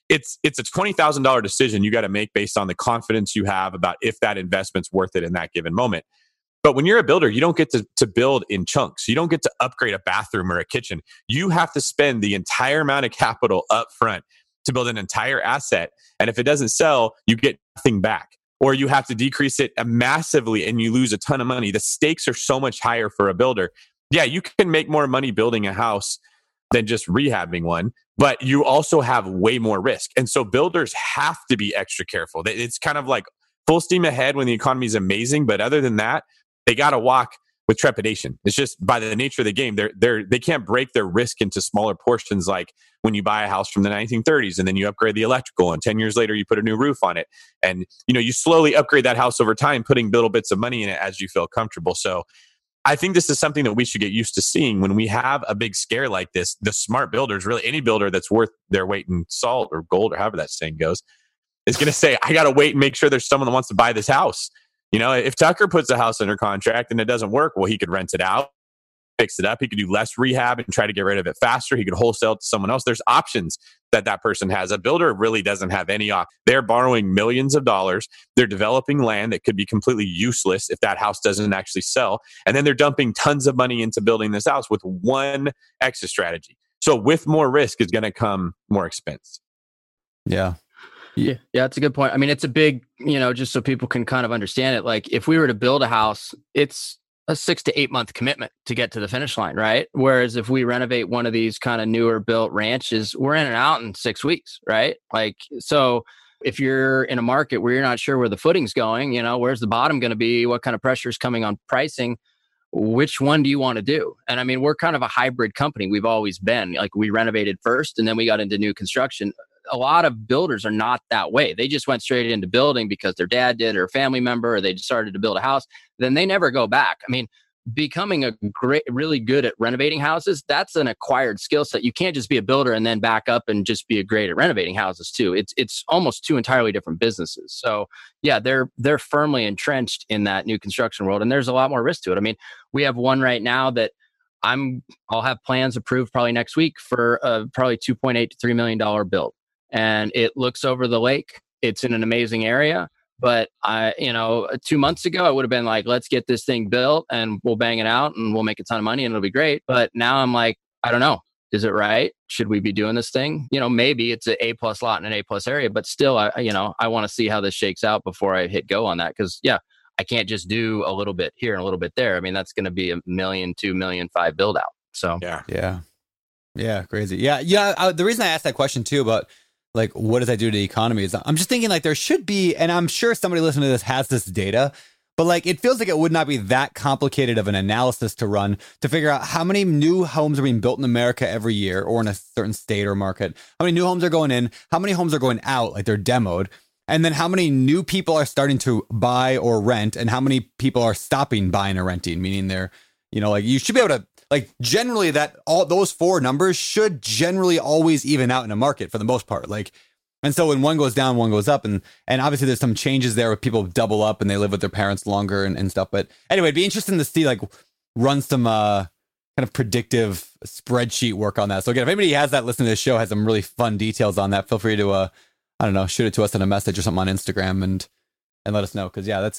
it's a $20,000 decision you got to make based on the confidence you have about if that investment's worth it in that given moment. But when you're a builder, you don't get to build in chunks. You don't get to upgrade a bathroom or a kitchen. You have to spend the entire amount of capital up front to build an entire asset. And if it doesn't sell, you get nothing back. Or you have to decrease it massively and you lose a ton of money. The stakes are so much higher for a builder. Yeah, you can make more money building a house than just rehabbing one, but you also have way more risk. And so builders have to be extra careful. It's kind of like full steam ahead when the economy is amazing, but other than that, they got to walk with trepidation. It's just by the nature of the game. They can't break their risk into smaller portions, like when you buy a house from the 1930s and then you upgrade the electrical and 10 years later you put a new roof on it. And you slowly upgrade that house over time, putting little bits of money in it as you feel comfortable. So I think this is something that we should get used to seeing when we have a big scare like this. The smart builders, really any builder that's worth their weight in salt or gold or however that saying goes, is going to say, I got to wait and make sure there's someone that wants to buy this house. If Tucker puts a house under contract and it doesn't work, well, he could rent it out, fix it up. He could do less rehab and try to get rid of it faster. He could wholesale it to someone else. There's options that person has. A builder really doesn't have any option. They're borrowing millions of dollars. They're developing land that could be completely useless if that house doesn't actually sell. And then they're dumping tons of money into building this house with one exit strategy. So with more risk is going to come more expense. Yeah. Yeah, that's a good point. I mean, it's a big, just so people can kind of understand it. Like if we were to build a house, it's a 6 to 8 month commitment to get to the finish line, right? Whereas if we renovate one of these kind of newer built ranches, we're in and out in 6 weeks, right? Like, so if you're in a market where you're not sure where the footing's going, where's the bottom going to be? What kind of pressure is coming on pricing? Which one do you want to do? And I mean, we're kind of a hybrid company. We've always been like, we renovated first and then we got into new construction. A lot of builders are not that way. They just went straight into building because their dad did or a family member, or they started to build a house. Then they never go back. I mean, becoming really good at renovating houses, that's an acquired skill set. You can't just be a builder and then back up and just be great at renovating houses too. It's almost two entirely different businesses. So yeah, they're firmly entrenched in that new construction world, and there's a lot more risk to it. I mean, we have one right now that I'll have plans approved probably next week for probably $2.8 to $3 million build. And it looks over the lake. It's in an amazing area. But 2 months ago, I would have been like, let's get this thing built and we'll bang it out and we'll make a ton of money and it'll be great. But now I'm like, I don't know. Is it right? Should we be doing this thing? Maybe it's an A+ lot in an A+ area, but still, I want to see how this shakes out before I hit go on that. Because I can't just do a little bit here and a little bit there. I mean, that's going to be $1 million, $2 million, $5 million build out. So yeah, crazy. Yeah. The reason I asked that question too about like, what does that do to the economy is I'm just thinking like there should be, and I'm sure somebody listening to this has this data, but like it feels like it would not be that complicated of an analysis to run to figure out how many new homes are being built in America every year or in a certain state or market, how many new homes are going in, how many homes are going out, like they're demoed, and then how many new people are starting to buy or rent and how many people are stopping buying or renting, meaning they're, like you should be able to, like generally that all those four numbers should generally always even out in a market for the most part. Like, and so when one goes down, one goes up, and obviously there's some changes there where people double up and they live with their parents longer and stuff. But anyway, it'd be interesting to see like run some kind of predictive spreadsheet work on that. So again, if anybody has that listening to this show has some really fun details on that, feel free to shoot it to us in a message or something on Instagram and let us know. Because that's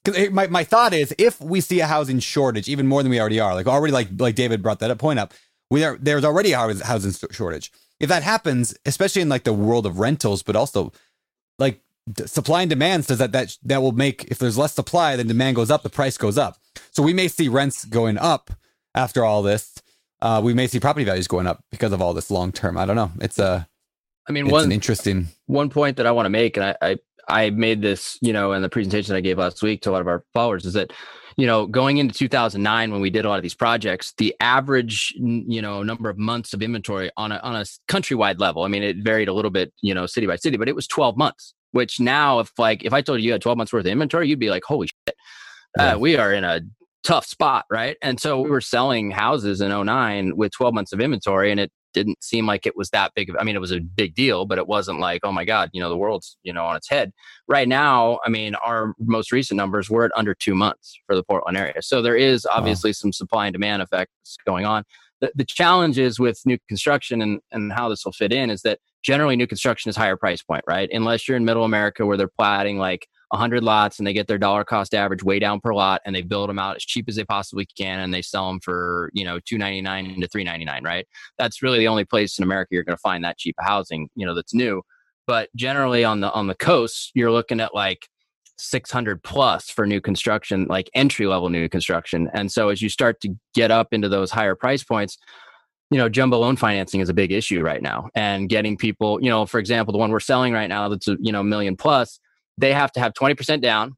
my thought is if we see a housing shortage, even more than we already are, like David brought that point up, there's already a housing shortage. If that happens, especially in like the world of rentals, but also like supply and demand says that will make, if there's less supply, then demand goes up, the price goes up. So we may see rents going up after all this. We may see property values going up because of all this long term. I don't know. It's an interesting one point that I want to make, and I made this, in the presentation that I gave last week to a lot of our followers, is that, going into 2009, when we did a lot of these projects, the average, number of months of inventory on a countrywide level, I mean, it varied a little bit, city by city, but it was 12 months, which now if I told you had 12 months worth of inventory, you'd be like, holy shit, we are in a tough spot, right? And so we were selling houses in 2009 with 12 months of inventory, and it didn't seem like it was that big of, it was a big deal, but it wasn't like, oh my God, the world's, on its head. Right now, our most recent numbers were at under 2 months for the Portland area. So there is obviously some supply and demand effects going on. The challenge is with new construction and how this will fit in is that generally new construction is higher price point, right? Unless you're in middle America where they're platting like 100 lots and they get their dollar cost average way down per lot and they build them out as cheap as they possibly can and they sell them for, $299 to $399, right? That's really the only place in America you're going to find that cheap housing, that's new. But generally on the coast, you're looking at like 600 plus for new construction, like entry level new construction. And so as you start to get up into those higher price points, jumbo loan financing is a big issue right now. And getting people, for example, the one we're selling right now that's $1 million plus, they have to have 20% down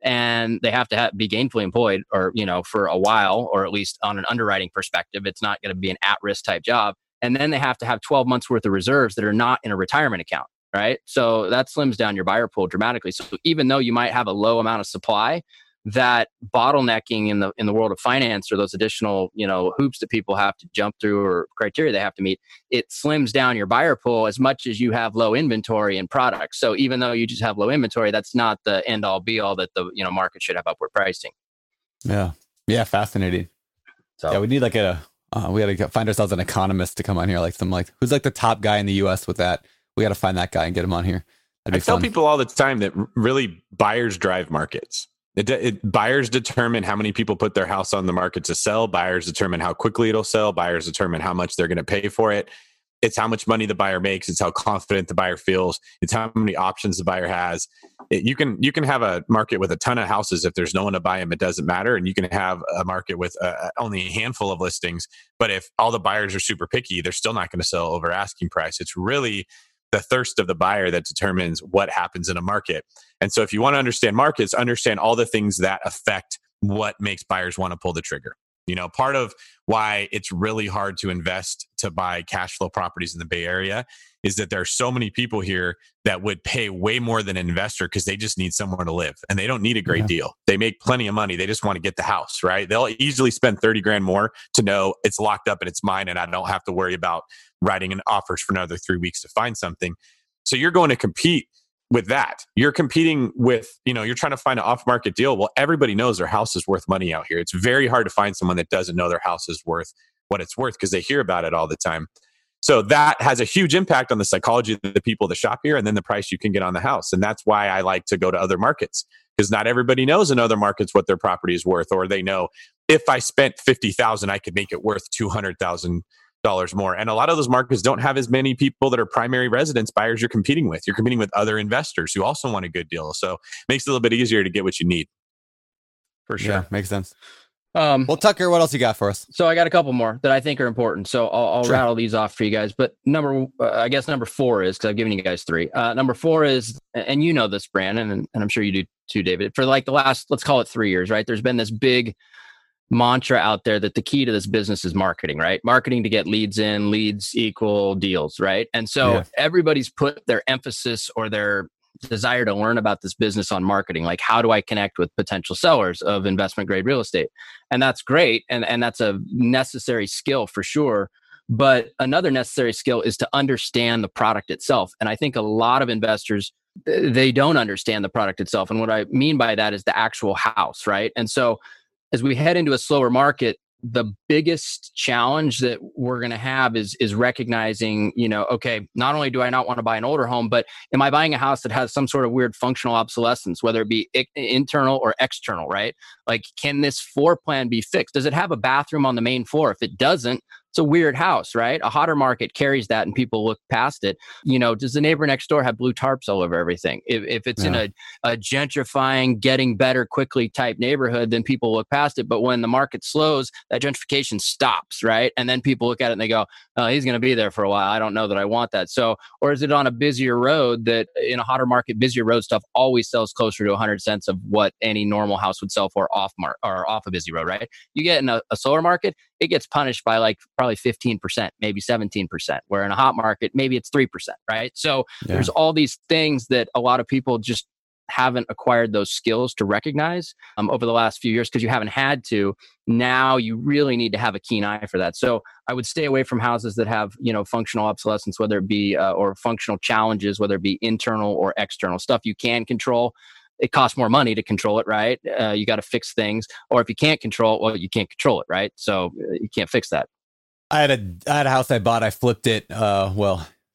and they have to be gainfully employed or, for a while, or at least on an underwriting perspective, it's not going to be an at-risk type job. And then they have to have 12 months worth of reserves that are not in a retirement account, right? So that slims down your buyer pool dramatically. So even though you might have a low amount of supply, that bottlenecking in the world of finance or those additional, hoops that people have to jump through or criteria they have to meet, it slims down your buyer pool as much as you have low inventory and products. So even though you just have low inventory, that's not the end all be all that the market should have upward pricing. Yeah. Yeah. Fascinating. So we need we got to find ourselves an economist to come on here, who's like the top guy in the US with that. We got to find that guy and get him on here. I tell people all the time that really buyers drive markets. Buyers determine how many people put their house on the market to sell. Buyers determine how quickly it'll sell. Buyers determine how much they're going to pay for it. It's how much money the buyer makes. It's how confident the buyer feels. It's how many options the buyer has. You can have a market with a ton of houses. If there's no one to buy them, it doesn't matter. And you can have a market with only a handful of listings. But if all the buyers are super picky, they're still not going to sell over asking price. It's really the thirst of the buyer that determines what happens in a market. And so if you want to understand markets, understand all the things that affect what makes buyers want to pull the trigger. Part of why it's really hard to invest to buy cash flow properties in the Bay Area is that there are so many people here that would pay way more than an investor because they just need somewhere to live and they don't need a great deal. They make plenty of money. They just want to get the house, right? They'll easily spend 30 grand more to know it's locked up and it's mine and I don't have to worry about writing an offers for another 3 weeks to find something. So you're going to compete with that. You're competing with, you're trying to find an off-market deal. Well, everybody knows their house is worth money out here. It's very hard to find someone that doesn't know their house is worth what it's worth because they hear about it all the time. So that has a huge impact on the psychology of the people that shop here and then the price you can get on the house. And that's why I like to go to other markets because not everybody knows in other markets what their property is worth, or they know if I spent $50,000, I could make it worth $200,000 more. And a lot of those markets don't have as many people that are primary residence buyers you're competing with. You're competing with other investors who also want a good deal. So it makes it a little bit easier to get what you need. For sure. Yeah, makes sense. Well, Tucker, what else you got for us? So I got a couple more that I think are important. So I'll rattle these off for you guys. But number 4 is, because I've given you guys 3. Number 4 is, and you know this, Brandon, and I'm sure you do too, David, for like the last, let's call it 3 years, right? There's been this big mantra out there that the key to this business is marketing, right? Marketing to get leads in, leads equal deals, right? And so everybody's put their emphasis or their desire to learn about this business on marketing. Like, how do I connect with potential sellers of investment grade real estate? And that's great. And that's a necessary skill for sure. But another necessary skill is to understand the product itself. And I think a lot of investors, they don't understand the product itself. And what I mean by that is the actual house, right? And so as we head into a slower market, the biggest challenge that we're going to have is recognizing, okay, not only do I not want to buy an older home, but am I buying a house that has some sort of weird functional obsolescence, whether it be internal or external, right? Like, can this floor plan be fixed? Does it have a bathroom on the main floor? If it doesn't, it's a weird house, right? A hotter market carries that and people look past it. Does the neighbor next door have blue tarps all over everything? If it's in a gentrifying, getting better quickly type neighborhood, then people look past it. But when the market slows, that gentrification stops, right? And then people look at it and they go, oh, he's going to be there for a while. I don't know that I want that. So, or is it on a busier road that in a hotter market, busier road stuff always sells closer to 100 cents of what any normal house would sell for off a busy road, right? You get in a slower market, it gets punished by like probably 15%, maybe 17%, where in a hot market, maybe it's 3%, right? So there's all these things that a lot of people just haven't acquired those skills to recognize over the last few years because you haven't had to. Now you really need to have a keen eye for that. So I would stay away from houses that have, functional obsolescence, whether it be, or functional challenges, whether it be internal or external stuff you can control. It costs more money to control it, right? You got to fix things. Or if you can't control it, well, you can't control it, right? So you can't fix that. I had a house I bought. I flipped it.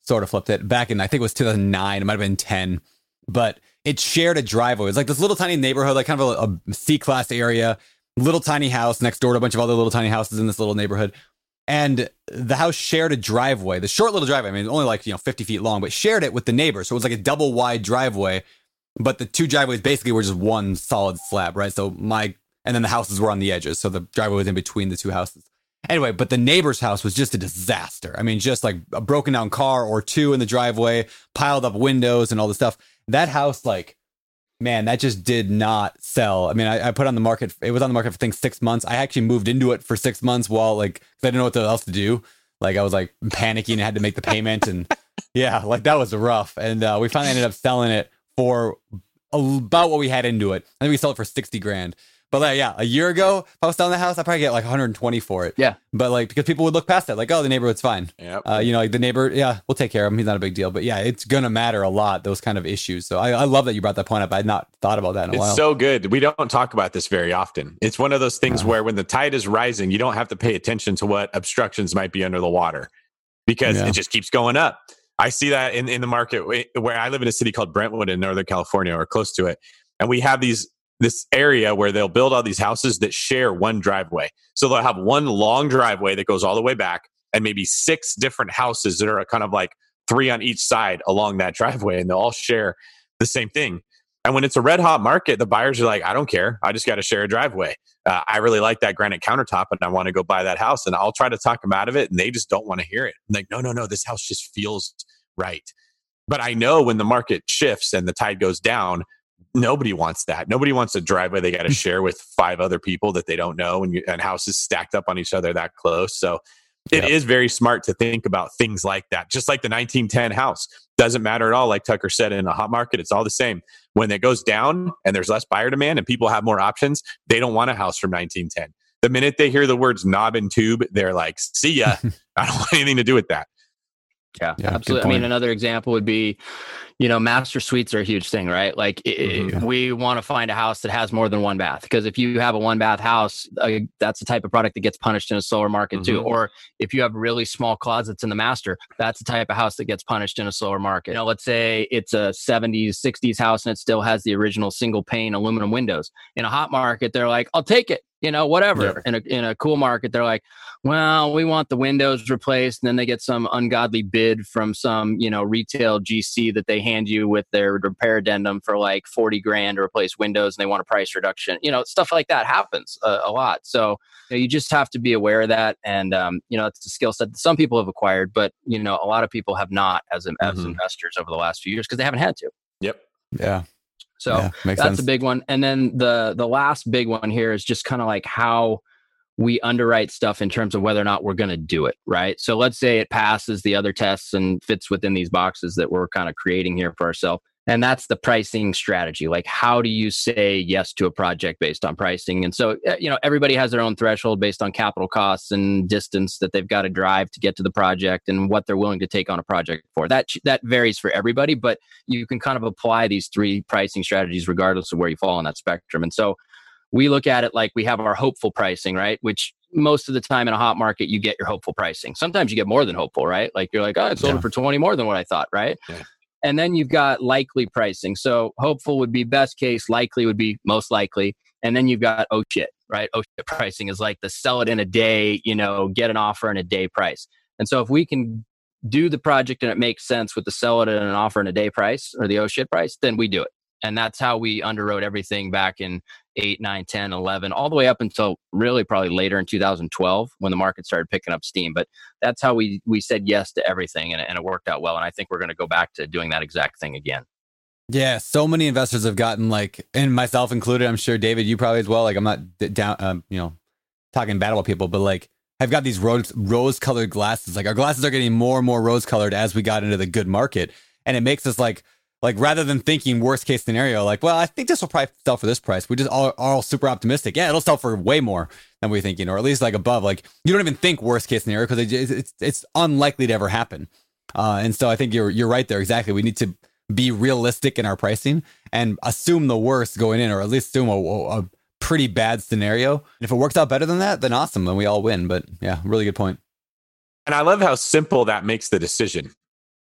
sort of flipped it back in, I think it was 2009. It might have been 10, but it shared a driveway. It was like this little tiny neighborhood, like kind of a C-class area, little tiny house next door to a bunch of other little tiny houses in this little neighborhood. And the house shared a driveway, the short little driveway. I mean, only like, 50 feet long, but shared it with the neighbor. So it was like a double wide driveway, but the two driveways basically were just one solid slab, right? So and then the houses were on the edges. So the driveway was in between the two houses. Anyway, but the neighbor's house was just a disaster. I mean, just like a broken down car or two in the driveway, piled up windows and all this stuff. That house, like, man, that just did not sell. I mean, I put on the market. It was on the market for, I think, 6 months. I actually moved into it for 6 months while, like, 'cause I didn't know what else to do. Like, I was like panicking and had to make the payment. And yeah, like that was rough. And we finally ended up selling it for about what we had into it. I think we sold it for 60 grand. But like, yeah, a year ago, if I was selling the house, I'd probably get like 120 for it. Yeah. But like, because people would look past that, like, oh, the neighborhood's fine. Yep. Like the neighbor, yeah, we'll take care of him. He's not a big deal. But yeah, it's going to matter a lot, those kind of issues. So I love that you brought that point up. I had not thought about that in a while. It's so good. We don't talk about this very often. It's one of those things where when the tide is rising, you don't have to pay attention to what obstructions might be under the water because it just keeps going up. I see that in the market where I live in a city called Brentwood in Northern California or close to it. And we have this area where they'll build all these houses that share one driveway. So they'll have one long driveway that goes all the way back and maybe 6 different houses that are kind of like 3 on each side along that driveway. And they'll all share the same thing. And when it's a red hot market, the buyers are like, I don't care. I just got to share a driveway. I really like that granite countertop and I want to go buy that house. And I'll try to talk them out of it. And they just don't want to hear it. I'm like, no, this house just feels right. But I know when the market shifts and the tide goes down, nobody wants that. Nobody wants a driveway they got to share with 5 other people that they don't know and houses stacked up on each other that close. So it is very smart to think about things like that. Just like the 1910 house. Doesn't matter at all. Like Tucker said, in a hot market, it's all the same. When it goes down and there's less buyer demand and people have more options, they don't want a house from 1910. The minute they hear the words knob and tube, they're like, see ya. I don't want anything to do with that. Yeah, absolutely. I mean, another example would be, master suites are a huge thing, right? Like we want to find a house that has more than one bath, because if you have a 1-bath house, that's the type of product that gets punished in a slower market too. Or if you have really small closets in the master, that's the type of house that gets punished in a slower market. Let's say it's a 70s, 60s house and it still has the original single pane aluminum windows. In a hot market, they're like, I'll take it. Whatever. Yeah. In a cool market, they're like, well, we want the windows replaced. And then they get some ungodly bid from some, retail GC that they hand you with their repair addendum for like 40 grand to replace windows. And they want a price reduction. Stuff like that happens a lot. So you just have to be aware of that. And, it's a skill set that some people have acquired, but, a lot of people have not as investors over the last few years because they haven't had to. Yep. Yeah. So that's sense. A big one. And then the last big one here is just kind of like how we underwrite stuff in terms of whether or not we're going to do it, right? So let's say it passes the other tests and fits within these boxes that we're kind of creating here for ourselves. And that's the pricing strategy. Like, how do you say yes to a project based on pricing? And so, everybody has their own threshold based on capital costs and distance that they've got to drive to get to the project and what they're willing to take on a project for. That varies for everybody, but you can kind of apply these 3 pricing strategies regardless of where you fall on that spectrum. And so we look at it like we have our hopeful pricing, right? Which most of the time in a hot market, you get your hopeful pricing. Sometimes you get more than hopeful, right? Like you're like, oh, I sold it for 20 more than what I thought, right? Yeah. And then you've got likely pricing. So hopeful would be best case, likely would be most likely. And then you've got oh shit, right? Oh shit pricing is like the sell it in a day, get an offer in a day price. And so if we can do the project and it makes sense with the sell it in an offer in a day price or the oh shit price, then we do it. And that's how we underwrote everything back in 8, 9, 10, 11, all the way up until really probably later in 2012 when the market started picking up steam. But that's how we said yes to everything, and it worked out well. And I think we're going to go back to doing that exact thing again. Yeah, so many investors have gotten and myself included, I'm sure, David, you probably as well. Like, I'm not down, talking bad about people, but I've got these rose-colored glasses. Like, our glasses are getting more and more rose-colored as we got into the good market. And it makes us like rather than thinking worst case scenario, well, I think this will probably sell for this price. We just are all super optimistic. Yeah, it'll sell for way more than we're thinking, or at least above. You don't even think worst case scenario because it's unlikely to ever happen. And so I think you're right there. Exactly. We need to be realistic in our pricing and assume the worst going in, or at least assume a pretty bad scenario. And if it works out better than that, then awesome. Then we all win. But yeah, really good point. And I love how simple that makes the decision.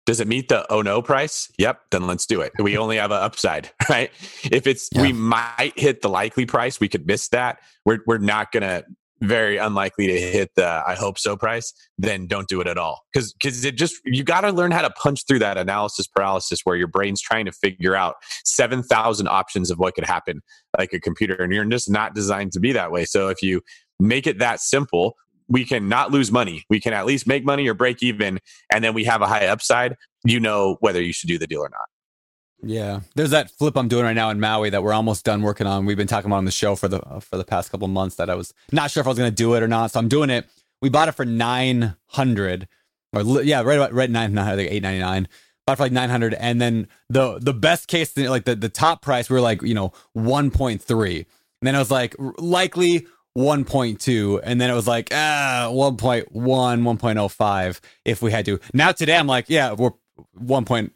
Does it meet the oh no price? Yep. Then let's do it. We only have an upside, right? If it's, we might hit the likely price, we could miss that. We're not going to, very unlikely to hit the I hope so price, then don't do it at all. Because it just, you got to learn how to punch through that analysis paralysis where your brain's trying to figure out 7,000 options of what could happen like a computer. And you're just not designed to be that way. So if you make it that simple, we can not lose money. We can at least make money or break even. And then we have a high upside, you know, whether you should do the deal or not. Yeah, there's that flip I'm doing right now in Maui that we're almost done working on. We've been talking about on the show for the past couple of months that I was not sure if I was going to do it or not. So I'm doing it. We bought it for $900, or right 900, I think $899. Bought it for like $900, and then the best case, like the top price, we were like 1.3, and then it was like likely 1.2, and then it was like 1.1, 1.05 if we had to. Now today I'm like, yeah, we're 1.1,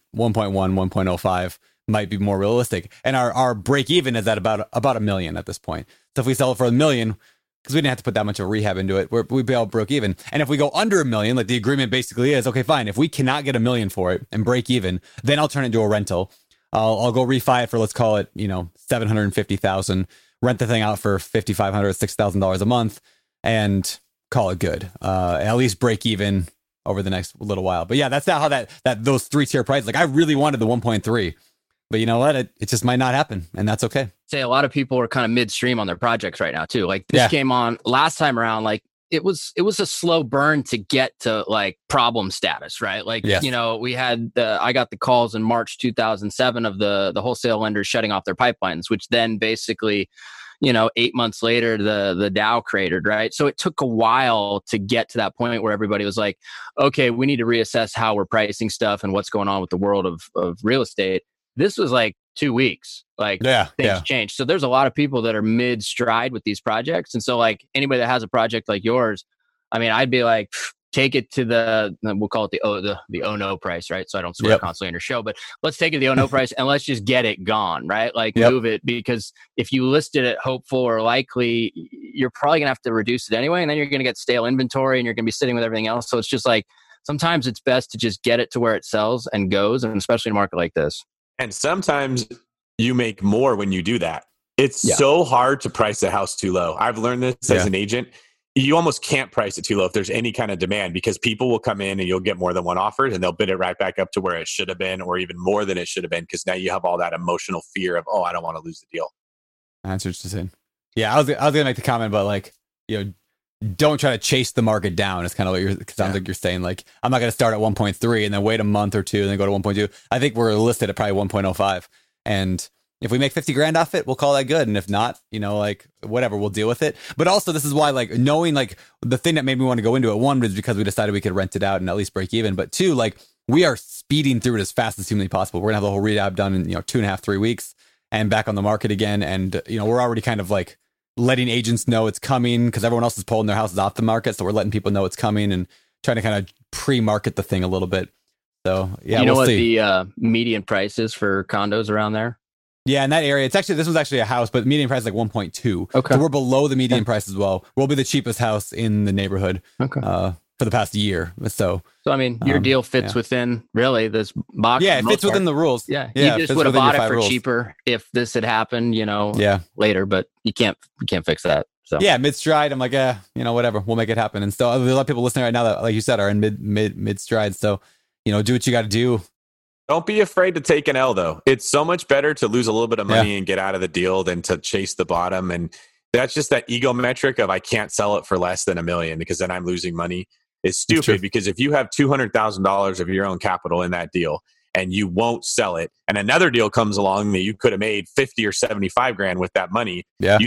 1.05 might be more realistic, and our break even is at about $1 million at this point. So if we sell it for $1 million, because we didn't have to put that much of rehab into it, we'd be all broke even. And if we go under $1 million, like the agreement basically is, okay, fine, if we cannot get $1 million for it and break even, then I'll turn it into a rental. I'll go refi it for, let's call it $750,000, rent the thing out for $5,500, $6,000 a month, and call it good. At least break even over the next little while. But yeah, that's not how that those 3-tier prices. Like I really wanted the 1.3, but you know what? It just might not happen, and that's okay. Say a lot of people are kind of midstream on their projects right now too. Like this came on last time around. Like it was a slow burn to get to like problem status, right? Like we had I got the calls in March 2007 of the wholesale lenders shutting off their pipelines, which then basically, 8 months later, the Dow cratered, right? So it took a while to get to that point where everybody was like, okay, we need to reassess how we're pricing stuff and what's going on with the world of real estate. This was like 2 weeks, like things changed. So there's a lot of people that are mid stride with these projects. And so like anybody that has a project like yours, I mean, I'd be like, take it to we'll call it the oh no price, right? So I don't swear constantly on your show, but let's take it to the oh no price and let's just get it gone, right? Like move it, because if you list it at hopeful or likely, you're probably gonna have to reduce it anyway, and then you're gonna get stale inventory and you're gonna be sitting with everything else. So it's just like sometimes it's best to just get it to where it sells and goes, and especially in a market like this. And sometimes you make more when you do that. It's so hard to price a house too low. I've learned this as an agent. You almost can't price it too low if there's any kind of demand, because people will come in and you'll get more than one offer and they'll bid it right back up to where it should have been, or even more than it should have been, because now you have all that emotional fear of, I don't want to lose the deal. That's interesting. Yeah, I was gonna make the comment about like, don't try to chase the market down. It's kind of what sounds like you're saying. Like, I'm not gonna start at 1.3 and then wait a month or two and then go to 1.2. I think we're listed at probably 1.05, and if we make 50 grand off it, we'll call that good. And if not, like whatever, we'll deal with it. But also this is why, like, knowing like the thing that made me want to go into it, one was because we decided we could rent it out and at least break even. But two, like we are speeding through it as fast as humanly possible. We're gonna have the whole rehab done in, 2.5, 3 weeks and back on the market again. And, we're already kind of like letting agents know it's coming because everyone else is pulling their houses off the market. So we're letting people know it's coming and trying to kind of pre-market the thing a little bit. So yeah, we'll see. The median price is for condos around there? Yeah, in that area, this was actually a house, but median price is like 1.2. Okay. So we're below the median price as well. We'll be the cheapest house in the neighborhood for the past year. So I mean, your deal fits within really this box. Yeah, it fits within the rules. Yeah. You just would have bought it for cheaper if this had happened, later, but you can't fix that. So yeah, mid stride, I'm like, whatever, we'll make it happen. And so there's a lot of people listening right now that, like you said, are in mid stride. So, do what you got to do. Don't be afraid to take an L, though. It's so much better to lose a little bit of money and get out of the deal than to chase the bottom. And that's just that ego metric of I can't sell it for less than $1 million because then I'm losing money. It's stupid, because if you have $200,000 of your own capital in that deal and you won't sell it, and another deal comes along that you could have made 50 or 75 grand with that money, you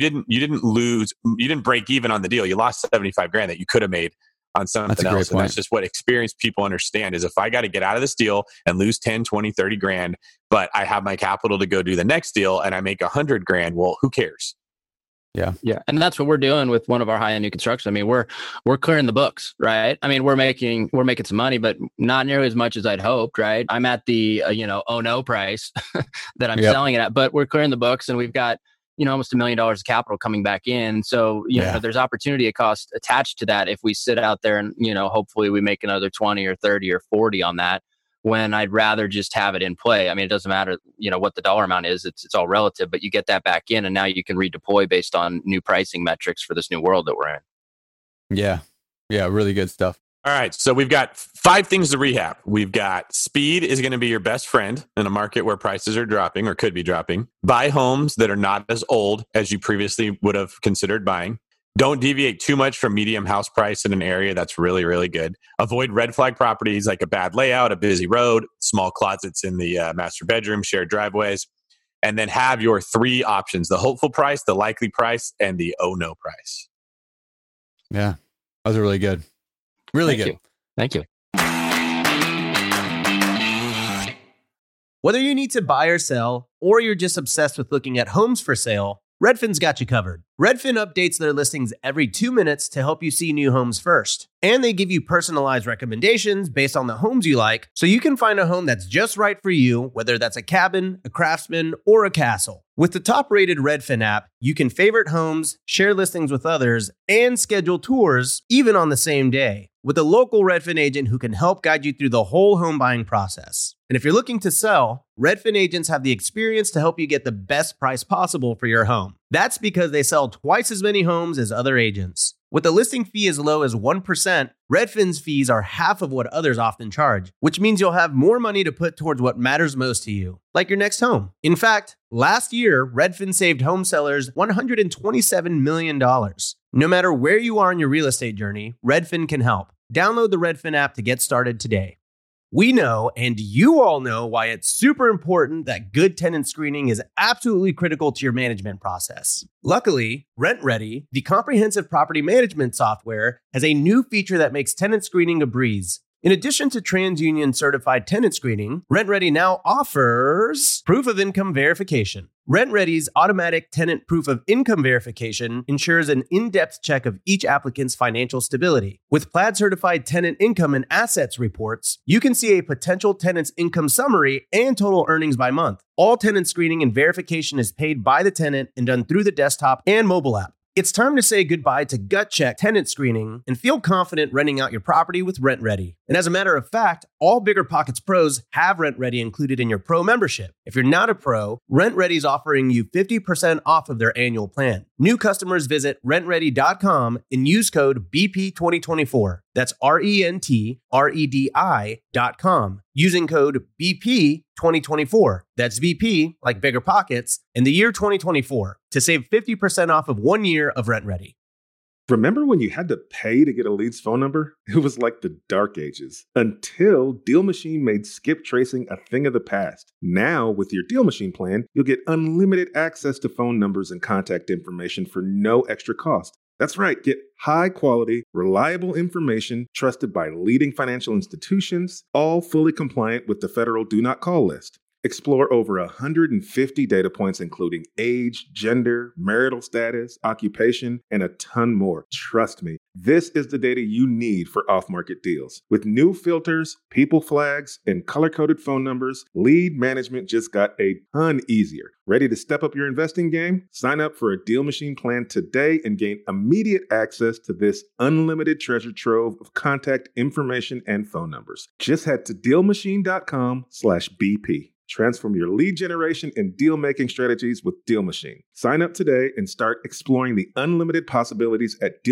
didn't break even on the deal. You lost 75 grand that you could have made on something else. And that's just what experienced people understand, is if I got to get out of this deal and lose 10, 20, 30 grand, but I have my capital to go do the next deal and I make 100 grand, well, who cares? Yeah. And that's what we're doing with one of our high-end new construction. I mean, we're clearing the books, right? I mean, we're making some money, but not nearly as much as I'd hoped, right? I'm at the, oh no price that I'm selling it at, but we're clearing the books and we've got, almost $1 million of capital coming back in. So, there's opportunity cost attached to that if we sit out there and, hopefully we make another 20 or 30 or 40 on that. when I'd rather just have it in play. I mean, it doesn't matter, what the dollar amount is. It's all relative, but you get that back in, and now you can redeploy based on new pricing metrics for this new world that we're in. Yeah. Yeah. Really good stuff. All right. So we've got 5 things to rehab. We've got speed is going to be your best friend in a market where prices are dropping or could be dropping. Buy homes that are not as old as you previously would have considered buying. Don't deviate too much from medium house price in an area that's really, really good. Avoid red flag properties like a bad layout, a busy road, small closets in the master bedroom, shared driveways. And then have your 3 options: the hopeful price, the likely price, and the oh no price. Yeah. Those are really good. Really good. Thank you. Whether you need to buy or sell, or you're just obsessed with looking at homes for sale, Redfin's got you covered. Redfin updates their listings every 2 minutes to help you see new homes first. And they give you personalized recommendations based on the homes you like, so you can find a home that's just right for you, whether that's a cabin, a craftsman, or a castle. With the top-rated Redfin app, you can favorite homes, share listings with others, and schedule tours even on the same day, with a local Redfin agent who can help guide you through the whole home buying process. And if you're looking to sell, Redfin agents have the experience to help you get the best price possible for your home. That's because they sell twice as many homes as other agents. With a listing fee as low as 1%, Redfin's fees are half of what others often charge, which means you'll have more money to put towards what matters most to you, like your next home. In fact, last year, Redfin saved home sellers $127 million. No matter where you are in your real estate journey, Redfin can help. Download the Redfin app to get started today. We know, and you all know, why it's super important that good tenant screening is absolutely critical to your management process. Luckily, RentRedi, the comprehensive property management software, has a new feature that makes tenant screening a breeze. In addition to TransUnion certified tenant screening, RentRedi now offers proof of income verification. RentRedi's automatic tenant proof of income verification ensures an in-depth check of each applicant's financial stability. With Plaid certified tenant income and assets reports, you can see a potential tenant's income summary and total earnings by month. All tenant screening and verification is paid by the tenant and done through the desktop and mobile app. It's time to say goodbye to gut check tenant screening and feel confident renting out your property with RentRedi. And as a matter of fact, all Bigger Pockets pros have RentRedi included in your pro membership. If you're not a pro, RentRedi is offering you 50% off of their annual plan. New customers visit rentredi.com and use code BP2024. That's RENTREDI.com. Using code BP2024. That's BP, like Bigger Pockets, in the year 2024 to save 50% off of 1 year of RentRedi. Remember when you had to pay to get a lead's phone number? It was like the dark ages. Until Deal Machine made skip tracing a thing of the past. Now, with your Deal Machine plan, you'll get unlimited access to phone numbers and contact information for no extra cost. That's right, get high-quality, reliable information trusted by leading financial institutions, all fully compliant with the federal Do Not Call list. Explore over 150 data points, including age, gender, marital status, occupation, and a ton more. Trust me, this is the data you need for off-market deals. With new filters, people flags, and color-coded phone numbers, lead management just got a ton easier. Ready to step up your investing game? Sign up for a Deal Machine plan today and gain immediate access to this unlimited treasure trove of contact information and phone numbers. Just head to DealMachine.com/BP. Transform your lead generation and deal-making strategies with Deal Machine. Sign up today and start exploring the unlimited possibilities at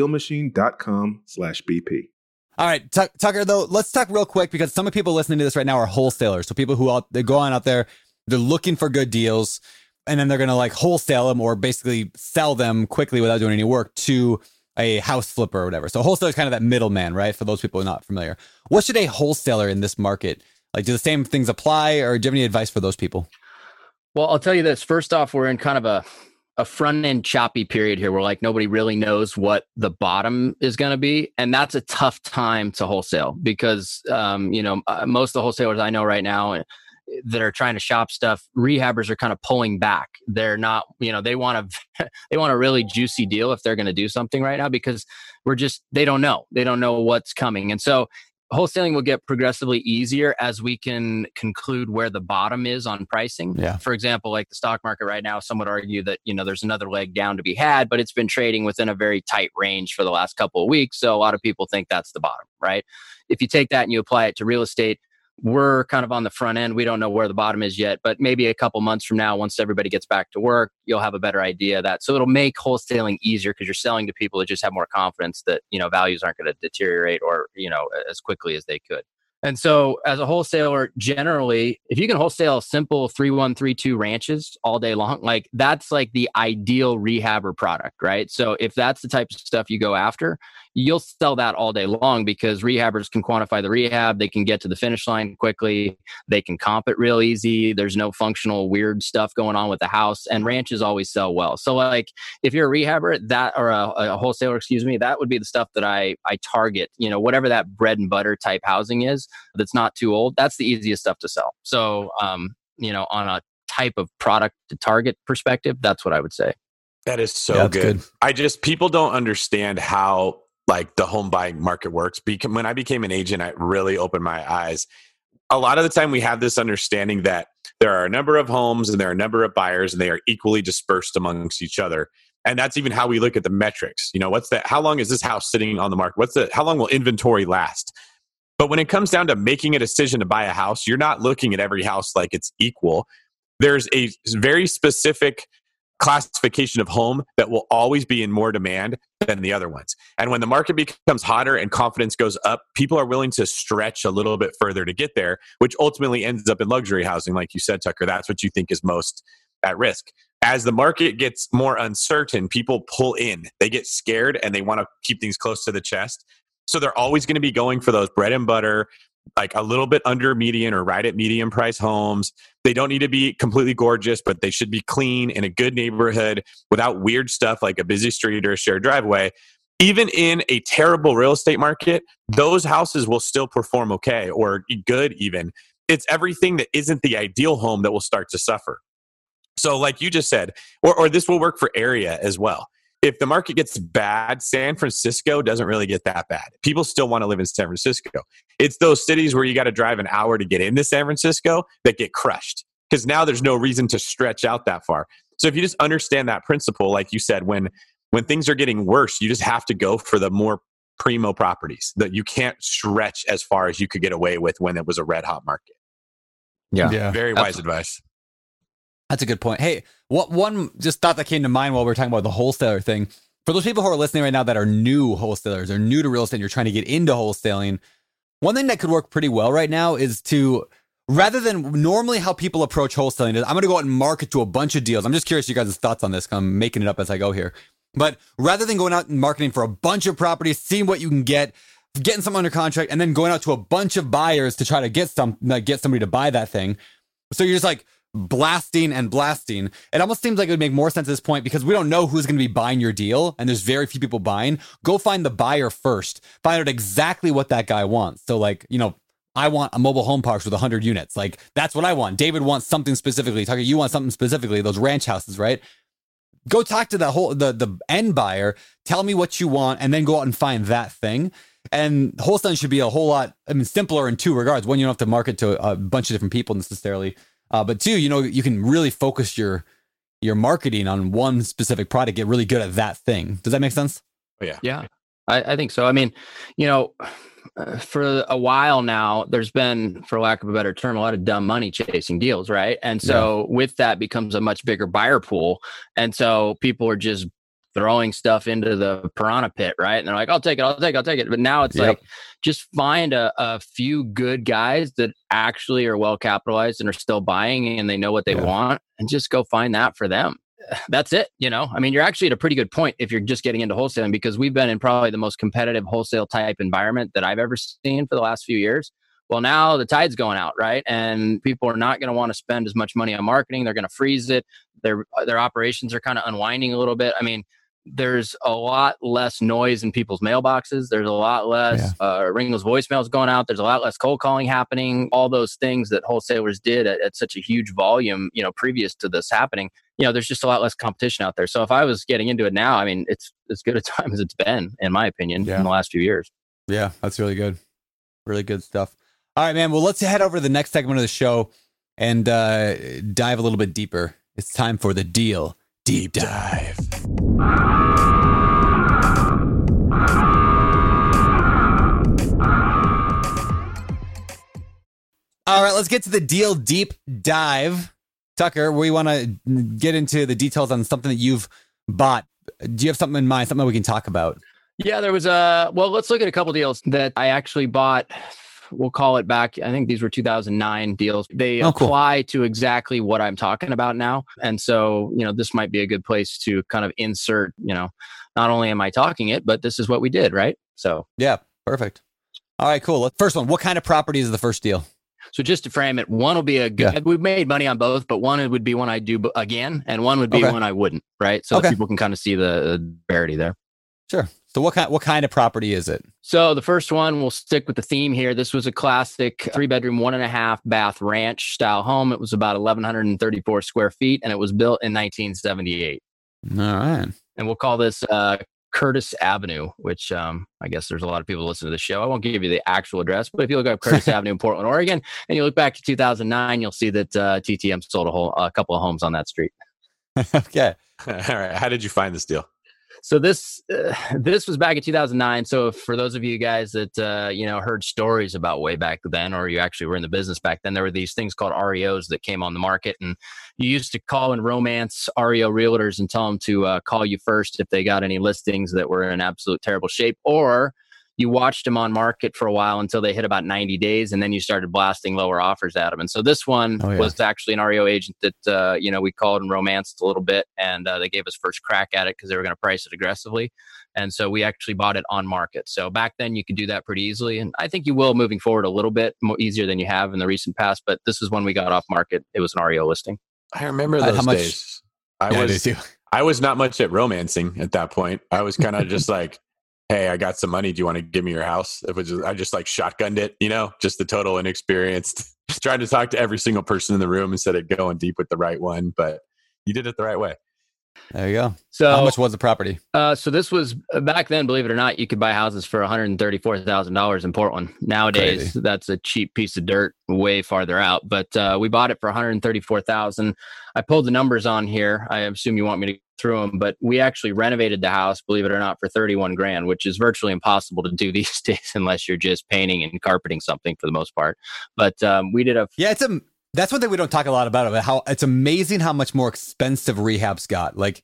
DealMachine.com/BP. All right, Tucker, though, let's talk real quick because some of the people listening to this right now are wholesalers. So people who they go on out there, they're looking for good deals, and then they're going to like wholesale them or basically sell them quickly without doing any work to a house flipper or whatever. So wholesaler is kind of that middleman, right? For those people who are not familiar. What should a wholesaler in this market, like, do the same things apply, or do you have any advice for those people? Well, I'll tell you this. First off, we're in kind of a front end choppy period here where like nobody really knows what the bottom is going to be. And that's a tough time to wholesale because, most of the wholesalers I know right now that are trying to shop stuff, rehabbers are kind of pulling back. They're not, they want a really juicy deal if they're going to do something right now because they don't know what's coming. And so wholesaling will get progressively easier as we can conclude where the bottom is on pricing. Yeah. For example, like the stock market right now, some would argue that, there's another leg down to be had, but it's been trading within a very tight range for the last couple of weeks. So a lot of people think that's the bottom, right? If you take that and you apply it to real estate, we're kind of on the front end. We don't know where the bottom is yet, but maybe a couple months from now, once everybody gets back to work, you'll have a better idea of that. So it'll make wholesaling easier because you're selling to people that just have more confidence that, values aren't going to deteriorate or, as quickly as they could. And so as a wholesaler, generally, if you can wholesale simple 3132 ranches all day long, like that's like the ideal rehabber product, right? So if that's the type of stuff you go after, you'll sell that all day long because rehabbers can quantify the rehab. They can get to the finish line quickly. They can comp it real easy. There's no functional weird stuff going on with the house, and ranches always sell well. So like if you're a rehabber or a wholesaler, that would be the stuff that I target, whatever that bread and butter type housing is that's not too old. That's the easiest stuff to sell. So, on a type of product to target perspective, that's what I would say. That is so good. People don't understand how like the home buying market works. When I became an agent, it really opened my eyes. A lot of the time we have this understanding that there are a number of homes and there are a number of buyers and they are equally dispersed amongst each other. And that's even how we look at the metrics. How long is this house sitting on the market? How long will inventory last? But when it comes down to making a decision to buy a house, you're not looking at every house like it's equal. There's a very specific classification of home that will always be in more demand than the other ones. And when the market becomes hotter and confidence goes up, people are willing to stretch a little bit further to get there, which ultimately ends up in luxury housing. Like you said, Tucker, that's what you think is most at risk. As the market gets more uncertain, people pull in. They get scared and they want to keep things close to the chest. So they're always going to be going for those bread and butter, like a little bit under median or right at medium price homes. They don't need to be completely gorgeous, but they should be clean in a good neighborhood without weird stuff like a busy street or a shared driveway. Even in a terrible real estate market, those houses will still perform okay or good even. It's everything that isn't the ideal home that will start to suffer. So like you just said, or this will work for area as well. If the market gets bad, San Francisco doesn't really get that bad. People still want to live in San Francisco. It's those cities where you got to drive an hour to get into San Francisco that get crushed because now there's no reason to stretch out that far. So if you just understand that principle, like you said, when things are getting worse, you just have to go for the more primo properties that you can't stretch as far as you could get away with when it was a red hot market. Yeah. Very wise advice. That's a good point. Hey, one just thought that came to mind while we were talking about the wholesaler thing. For those people who are listening right now that are new wholesalers or new to real estate and you're trying to get into wholesaling, one thing that could work pretty well right now is to, rather than normally how people approach wholesaling is, I'm going to go out and market to a bunch of deals. I'm just curious you guys' thoughts on this. I'm making it up as I go here. But rather than going out and marketing for a bunch of properties, seeing what you can get, getting some under contract, and then going out to a bunch of buyers to try to get somebody to buy that thing. So you're just like, blasting. It almost seems like it would make more sense at this point because we don't know who's going to be buying your deal and there's very few people buying. Go find the buyer first. Find out exactly what that guy wants. So like, I want a mobile home parks with 100 units. Like that's what I want. David wants something specifically. Tucker, you want something specifically. Those ranch houses, right? Go talk to the end buyer. Tell me what you want and then go out and find that thing. And wholesaling should be a whole lot, simpler in two regards. One, you don't have to market to a bunch of different people necessarily. But two, you can really focus your marketing on one specific product, get really good at that thing. Does that make sense? Oh, yeah. Yeah, I think so. I mean, for a while now, there's been, for lack of a better term, a lot of dumb money chasing deals, right? And so with that becomes a much bigger buyer pool. And so people are just throwing stuff into the piranha pit, right? And they're like, I'll take it. But now it's like, just find a few good guys that actually are well capitalized and are still buying and they know what they want and just go find that for them. That's it. You're actually at a pretty good point if you're just getting into wholesaling because we've been in probably the most competitive wholesale type environment that I've ever seen for the last few years. Well, now the tide's going out, right? And people are not going to want to spend as much money on marketing. They're going to freeze it. Their operations are kind of unwinding a little bit. There's a lot less noise in people's mailboxes. There's a lot less ringless voicemails going out. There's a lot less cold calling happening. All those things that wholesalers did at such a huge volume, previous to this happening, there's just a lot less competition out there. So if I was getting into it now, it's as good a time as it's been, in my opinion, in the last few years. Yeah, that's really good. Really good stuff. All right, man. Well, let's head over to the next segment of the show and dive a little bit deeper. It's time for the Deal Deep Dive. let's get to the deal deep dive. Tucker, we want to get into the details on something that you've bought. Do you have something in mind, something we can talk about? Yeah, there was let's look at a couple deals that I actually bought. We'll call it back. I think these were 2009 deals. They apply to exactly what I'm talking about now. And so, this might be a good place to kind of insert, not only am I talking it, but this is what we did, right? So, yeah, perfect. All right, cool. First one, what kind of property is the first deal? So just to frame it, one will be a good, we've made money on both, but one would be one I do again, and one would be one I wouldn't, right? So people can kind of see the disparity there. Sure. So what kind of property is it? So the first one, we'll stick with the theme here. This was a classic 3-bedroom, 1.5 bath ranch style home. It was about 1,134 square feet, and it was built in 1978. All right. And we'll call this Curtis Avenue, which I guess there's a lot of people listening to the show. I won't give you the actual address, but if you look up Curtis Avenue in Portland, Oregon, and you look back to 2009, you'll see that TTM sold a couple of homes on that street. Okay. All right. How did you find this deal? So this was back in 2009. So for those of you guys that heard stories about way back then, or you actually were in the business back then, there were these things called REOs that came on the market, and you used to call and romance REO realtors and tell them to call you first if they got any listings that were in absolute terrible shape, or you watched them on market for a while until they hit about 90 days, and then you started blasting lower offers at them. And so this one was actually an REO agent that, we called and romanced a little bit, and they gave us first crack at it because they were going to price it aggressively. And so we actually bought it on market. So back then you could do that pretty easily. And I think you will moving forward a little bit more easier than you have in the recent past. But this is when we got off market. It was an REO listing. I remember those days. I was not much at romancing at that point. I was kind of just like, hey, I got some money. Do you want to give me your house? I just like shotgunned it, just the total inexperienced, just trying to talk to every single person in the room instead of going deep with the right one. But you did it the right way. There you go. So how much was the property? So this was back then, believe it or not, you could buy houses for $134,000 in Portland. Nowadays, that's a cheap piece of dirt way farther out. But we bought it for $134,000. I pulled the numbers on here. I assume you want me to go through them, but we actually renovated the house, believe it or not, for $31,000, which is virtually impossible to do these days unless you're just painting and carpeting something for the most part. But we did that's one thing we don't talk a lot about how it's amazing how much more expensive rehabs got. Like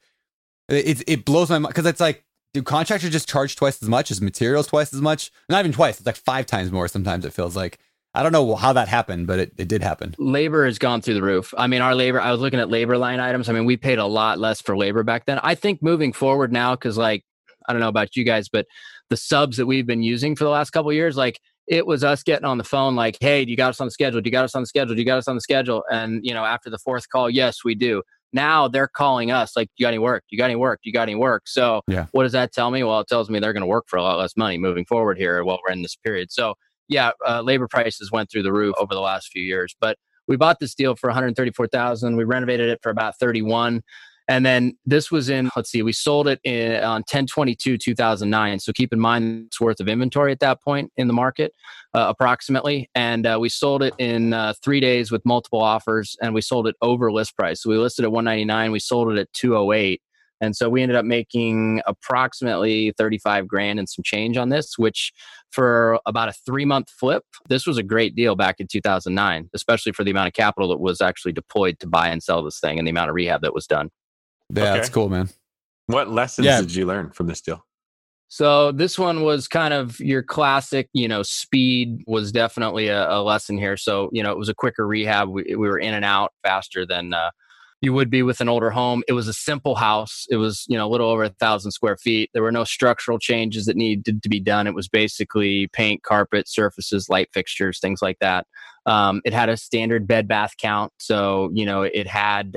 it blows my mind because it's like, do contractors just charge twice as much? Is materials twice as much? Not even twice. It's like 5 times more. Sometimes it feels like. I don't know how that happened, but it did happen. Labor has gone through the roof. I mean, our labor, I was looking at labor line items. I mean, we paid a lot less for labor back then. I think moving forward now, because I don't know about you guys, but the subs that we've been using for the last couple of years, it was us getting on the phone like, hey, do you got us on the schedule? Do you got us on the schedule? Do you got us on the schedule? And, after the 4th call, yes, we do. Now they're calling us like, do you got any work? Do you got any work? Do you got any work? So what does that tell me? Well, it tells me they're going to work for a lot less money moving forward here while we're in this period. So labor prices went through the roof over the last few years, but we bought this deal for $134,000. We renovated it for about $31,000. And then this was we sold it on 10/22/2009. So keep in mind it's worth of inventory at that point in the market, approximately. And we sold it in 3 days with multiple offers, and we sold it over list price. So we listed at $199. We sold it at $208. And so we ended up making approximately $35,000 and some change on this, which for about a 3-month flip, this was a great deal back in 2009, especially for the amount of capital that was actually deployed to buy and sell this thing and the amount of rehab that was done. Yeah, that's cool, man. What lessons did you learn from this deal? So this one was kind of your classic, speed was definitely a lesson here. So, it was a quicker rehab. We were in and out faster than you would be with an older home. It was a simple house. It was, a little over 1,000 square feet. There were no structural changes that needed to be done. It was basically paint, carpet, surfaces, light fixtures, things like that. It had a standard bed bath count. So, it had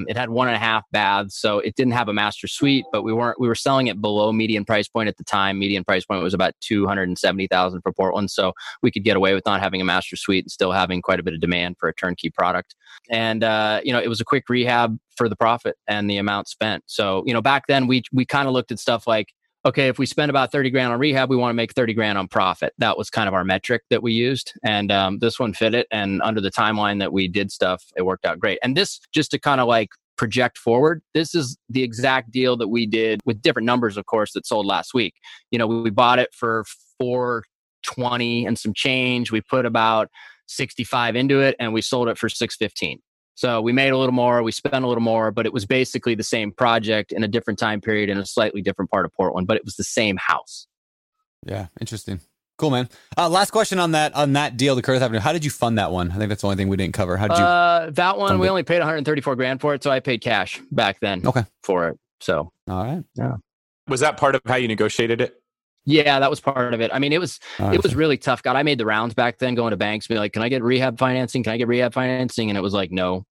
1.5 baths. So it didn't have a master suite, but we were selling it below median price point at the time. Median price point was about $270,000 for Portland. So we could get away with not having a master suite and still having quite a bit of demand for a turnkey product. And, it was a quick rehab for the profit and the amount spent. So, back then we kind of looked at stuff like, okay, if we spend about $30,000 on rehab, we want to make $30,000 on profit. That was kind of our metric that we used. And this one fit it. And under the timeline that we did stuff, it worked out great. And this, just to kind of project forward, this is the exact deal that we did with different numbers, of course, that sold last week. We bought it for $420 and some change. We put about 65 into it, and we sold it for 615. So we made a little more, we spent a little more, but it was basically the same project in a different time period in a slightly different part of Portland, but it was the same house. Yeah, interesting. Cool, man. Last question on that deal, the Curtis Avenue. How did you fund that one? I think that's the only thing we didn't cover. How did you? That one we only paid $134,000 for it, so I paid cash back then. For it. So all right, yeah. Was that part of how you negotiated it? Yeah, that was part of it. I mean, it was really tough. God, I made the rounds back then going to banks, be like, can I get rehab financing? Can I get rehab financing? And it was like, no.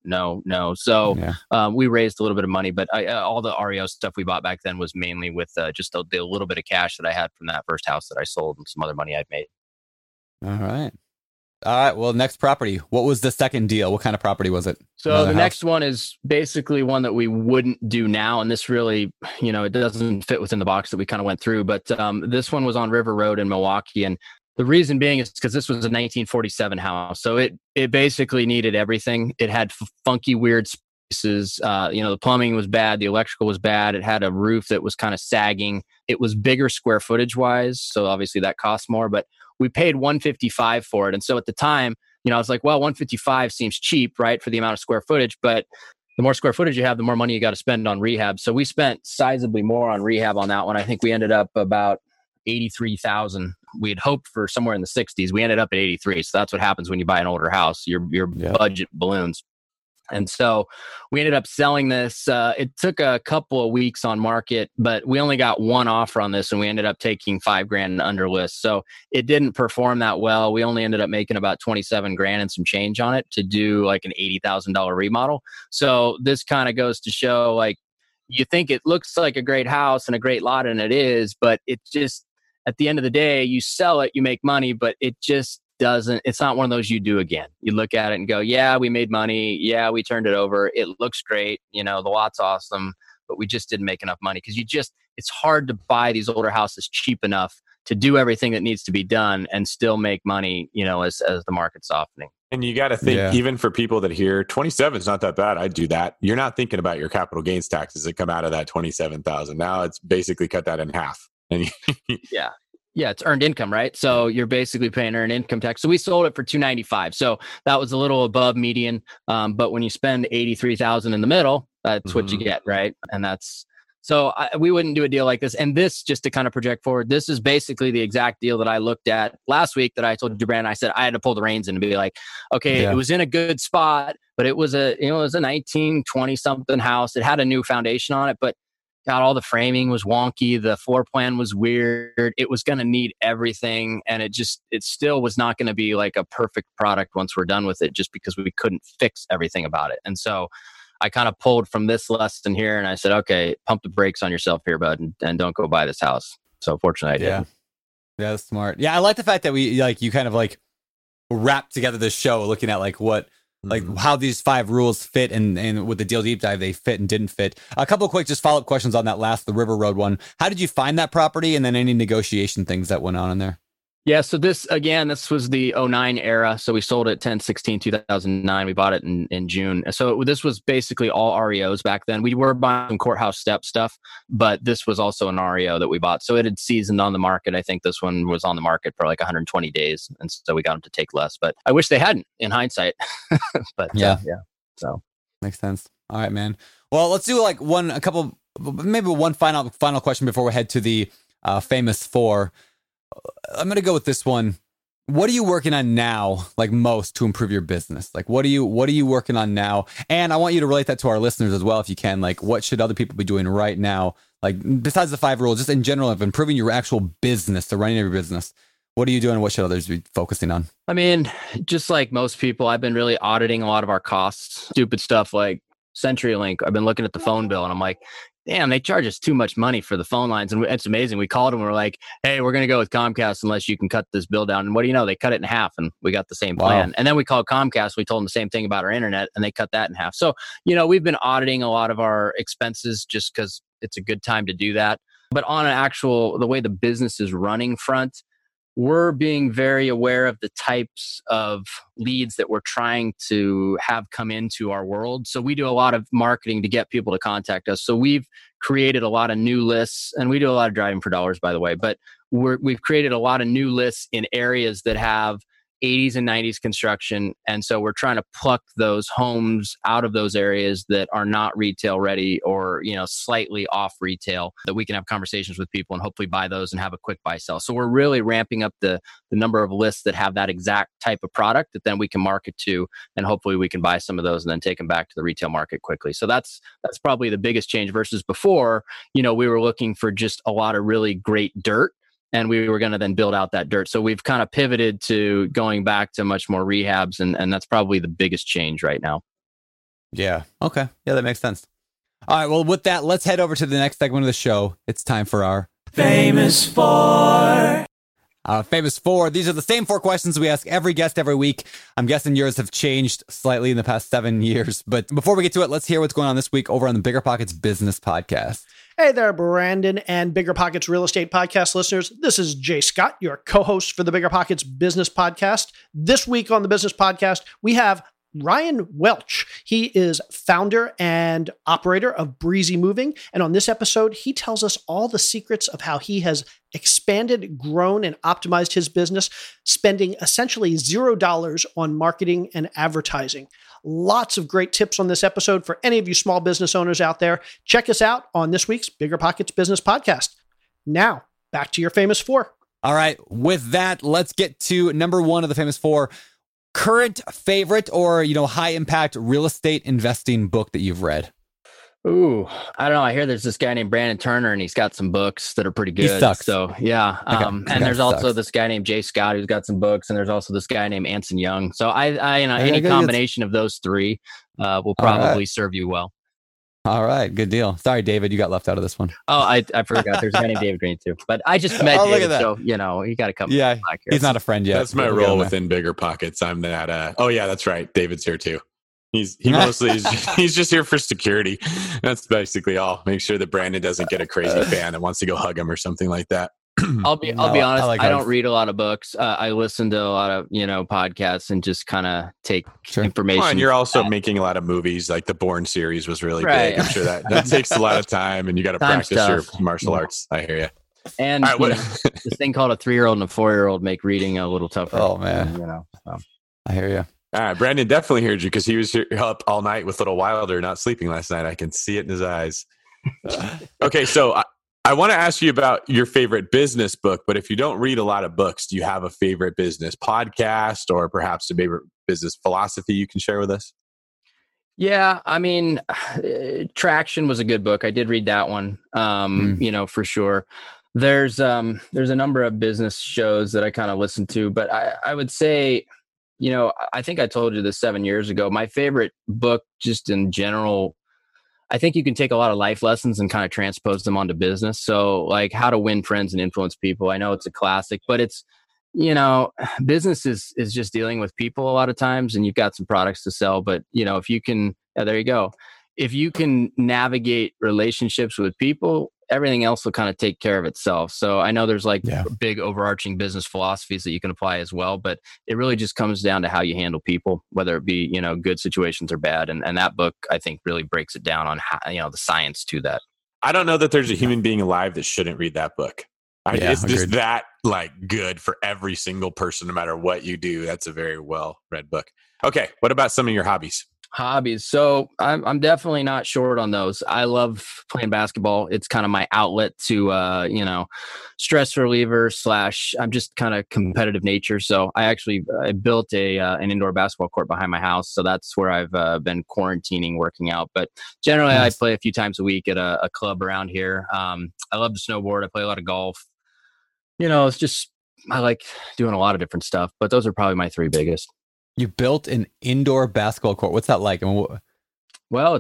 So we raised a little bit of money, but all the REO stuff we bought back then was mainly with just the little bit of cash that I had from that first house that I sold and some other money I'd made. All right. Well, next property. What was the second deal? What kind of property was it? So the next one is basically one that we wouldn't do now. And this really, it doesn't fit within the box that we kind of went through. But this one was on River Road in Milwaukee. And the reason being is because this was a 1947 house. So it basically needed everything. It had funky, weird spaces. The plumbing was bad. The electrical was bad. It had a roof that was kind of sagging. It was bigger square footage wise. So obviously that cost more. But we paid $155 for it. And so at the time, I was like, well, $155 seems cheap, right? For the amount of square footage, but the more square footage you have, the more money you got to spend on rehab. So we spent sizably more on rehab on that one. I think we ended up about $83,000. We had hoped for somewhere in the 60s. We ended up at 83. So that's what happens when you buy an older house. Your budget balloons. And so we ended up selling this. It took a couple of weeks on market, but we only got one offer on this and we ended up taking $5,000 under list. So it didn't perform that well. We only ended up making about $27,000 and some change on it to do like an $80,000 remodel. So this kind of goes to show, like, you think it looks like a great house and a great lot, and it is, but it just, at the end of the day, you sell it, you make money, but it just it's not one of those you do again. You look at it and go, yeah, we made money. Yeah, we turned it over. It looks great. The lot's awesome, but we just didn't make enough money because it's hard to buy these older houses cheap enough to do everything that needs to be done and still make money, as the market's softening. And you got to think, even for people that hear 27 is not that bad, I'd do that. You're not thinking about your capital gains taxes that come out of that 27,000. Now it's basically cut that in half. And Yeah, it's earned income, right? So you're basically paying earned income tax. So we sold it for $295. So that was a little above median. But when you spend $83,000 in the middle, that's what you get, right? And we wouldn't do a deal like this. And this, just to kind of project forward, this is basically the exact deal that I looked at last week that I told you, Brandon. I said I had to pull the reins in and be like, okay, it was in a good spot, but it was a 1920 something house. It had a new foundation on it, but God, all the framing was wonky. The floor plan was weird. It was going to need everything. And it still was not going to be like a perfect product once we're done with it, just because we couldn't fix everything about it. And so I kind of pulled from this lesson here and I said, okay, pump the brakes on yourself here, bud, and don't go buy this house. So fortunately I did. Yeah, that's smart. Yeah, I like the fact that you kind of wrapped together this show looking at how these 5 rules fit and with the deal deep dive, they fit and didn't fit. A couple of quick just follow-up questions on the River Road one. How did you find that property, and then any negotiation things that went on in there? Yeah, so this was the 2009 era. So we sold it 10/16/2009. We bought it in June. So this was basically all REOs back then. We were buying some courthouse step stuff, but this was also an REO that we bought. So it had seasoned on the market. I think this one was on the market for like 120 days. And so we got them to take less. But I wish they hadn't, in hindsight. But so makes sense. All right, man. Well, let's do maybe one final question before we head to the famous 4. I'm going to go with this one. What are you working on now, most to improve your business? What are you working on now? And I want you to relate that to our listeners as well, if you can. What should other people be doing right now? Besides the 5 rules, just in general of improving your actual business, the running of your business. What are you doing? What should others be focusing on? I mean, just like most people, I've been really auditing a lot of our costs. Stupid stuff like CenturyLink. I've been looking at the phone bill and I'm like, damn, they charge us too much money for the phone lines. And it's amazing. We called them and we're like, hey, we're going to go with Comcast unless you can cut this bill down. And what do you know? They cut it in half and we got the same plan. And then we called Comcast. We told them the same thing about our internet and they cut that in half. So, we've been auditing a lot of our expenses just because it's a good time to do that. But on the way the business is running front, we're being very aware of the types of leads that we're trying to have come into our world. So we do a lot of marketing to get people to contact us. So we've created a lot of new lists, and we do a lot of driving for dollars, by the way, but we've created a lot of new lists in areas that have 80s and 90s construction. And so we're trying to pluck those homes out of those areas that are not retail ready or, slightly off retail, that we can have conversations with people and hopefully buy those and have a quick buy sell. So we're really ramping up the number of lists that have that exact type of product that then we can market to, and hopefully we can buy some of those and then take them back to the retail market quickly. So that's probably the biggest change versus before. We were looking for just a lot of really great dirt, and we were going to then build out that dirt. So we've kind of pivoted to going back to much more rehabs, and that's probably the biggest change right now. Yeah. Okay. Yeah, that makes sense. All right. Well, with that, let's head over to the next segment of the show. It's time for our Famous Four. Famous Four. These are the same 4 questions we ask every guest every week. I'm guessing yours have changed slightly in the past 7 years. But before we get to it, let's hear what's going on this week over on the Bigger Pockets Business Podcast. Hey there, Brandon and Bigger Pockets Real Estate Podcast listeners. This is Jay Scott, your co-host for the Bigger Pockets Business Podcast. This week on the Business Podcast, we have Ryan Welch. He is founder and operator of Breezy Moving. And on this episode, he tells us all the secrets of how he has expanded, grown, and optimized his business, spending essentially $0 on marketing and advertising. Lots of great tips on this episode for any of you small business owners out there. Check us out on this week's Bigger Pockets Business Podcast. Now, back to your Famous Four. All right. With that, let's get to number 1 of the Famous Four. Current favorite or, high impact real estate investing book that you've read? Ooh, I don't know. I hear there's this guy named Brandon Turner, and he's got some books that are pretty good. He sucks. So yeah. And there's also this guy named Jay Scott who's got some books, and there's also this guy named Anson Young. So any combination of those 3 will probably serve you well. All right, good deal. Sorry, David, you got left out of this one. Oh, I forgot. There's a guy named David Green too, but I just met David, look at that. So he got to come. Yeah, he's not a friend yet. That's my role within Bigger Pockets. I'm that. Oh yeah, that's right. David's here too. He's just here for security. That's basically all. Make sure that Brandon doesn't get a crazy fan that wants to go hug him or something like that. I'll be honest. I don't read a lot of books. I listen to a lot of podcasts and just kind of take information. Well, and you're also making a lot of movies. Like the Bourne series was really big. I'm sure that takes a lot of time, and you got to practice your martial arts. I hear you. And this thing called a 3-year-old and a 4-year-old make reading a little tougher. Oh man, I hear you. All right, Brandon definitely heard you because he was up all night with Little Wilder, not sleeping last night. I can see it in his eyes. Okay, so I want to ask you about your favorite business book, but if you don't read a lot of books, do you have a favorite business podcast or perhaps a favorite business philosophy you can share with us? Yeah, I mean, Traction was a good book. I did read that one, for sure. There's a number of business shows that I kind of listen to, but I would say, I think I told you this 7 years ago. My favorite book, just in general, I think you can take a lot of life lessons and kind of transpose them onto business. So like How to Win Friends and Influence People. I know it's a classic, but it's, business is just dealing with people a lot of times, and you've got some products to sell, but if you can, there you go. If you can navigate relationships with people, everything else will kind of take care of itself. So I know there's big overarching business philosophies that you can apply as well, but it really just comes down to how you handle people, whether it be, good situations or bad. And that book, I think, really breaks it down on how, the science to that. I don't know that there's a human being alive that shouldn't read that book. It's just that good for every single person, no matter what you do. That's a very well read book. Okay. What about some of your hobbies? So I'm definitely not short on those. I love playing basketball. It's kind of my outlet to, stress reliever / I'm just kind of competitive nature. So I built an indoor basketball court behind my house. So that's where I've been quarantining, working out. But generally I play a few times a week at a club around here. I love to snowboard. I play a lot of golf. It's just, I like doing a lot of different stuff, but those are probably my 3 biggest. You built an indoor basketball court. What's that like? Well,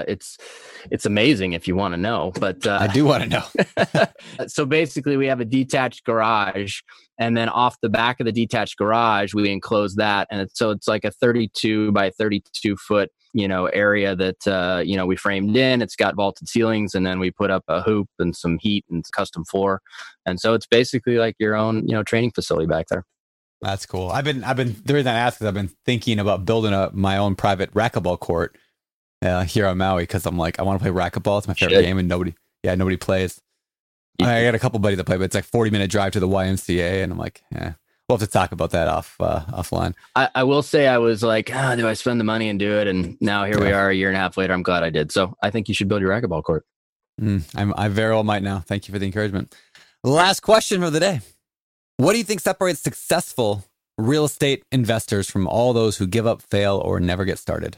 it's amazing if you want to know, but I do want to know. So basically we have a detached garage, and then off the back of the detached garage, we enclose that. And it's like a 32 by 32 foot, area that, we framed in. It's got vaulted ceilings, and then we put up a hoop and some heat and custom floor. And so it's basically like your own, training facility back there. That's cool. I've been the reason I asked is I've been thinking about building my own private racquetball court here on Maui, because I'm like, I want to play racquetball. It's my favorite game, and nobody plays. I got a couple buddies that play, but it's like 40-minute drive to the YMCA, and I'm like, yeah. we'll have to talk about that offline. I will say I was like, do I spend the money and do it? And now here we are a year and a half later. I'm glad I did. So I think you should build your racquetball court. I very well might now. Thank you for the encouragement. Last question for the day. What do you think separates successful real estate investors from all those who give up, fail, or never get started?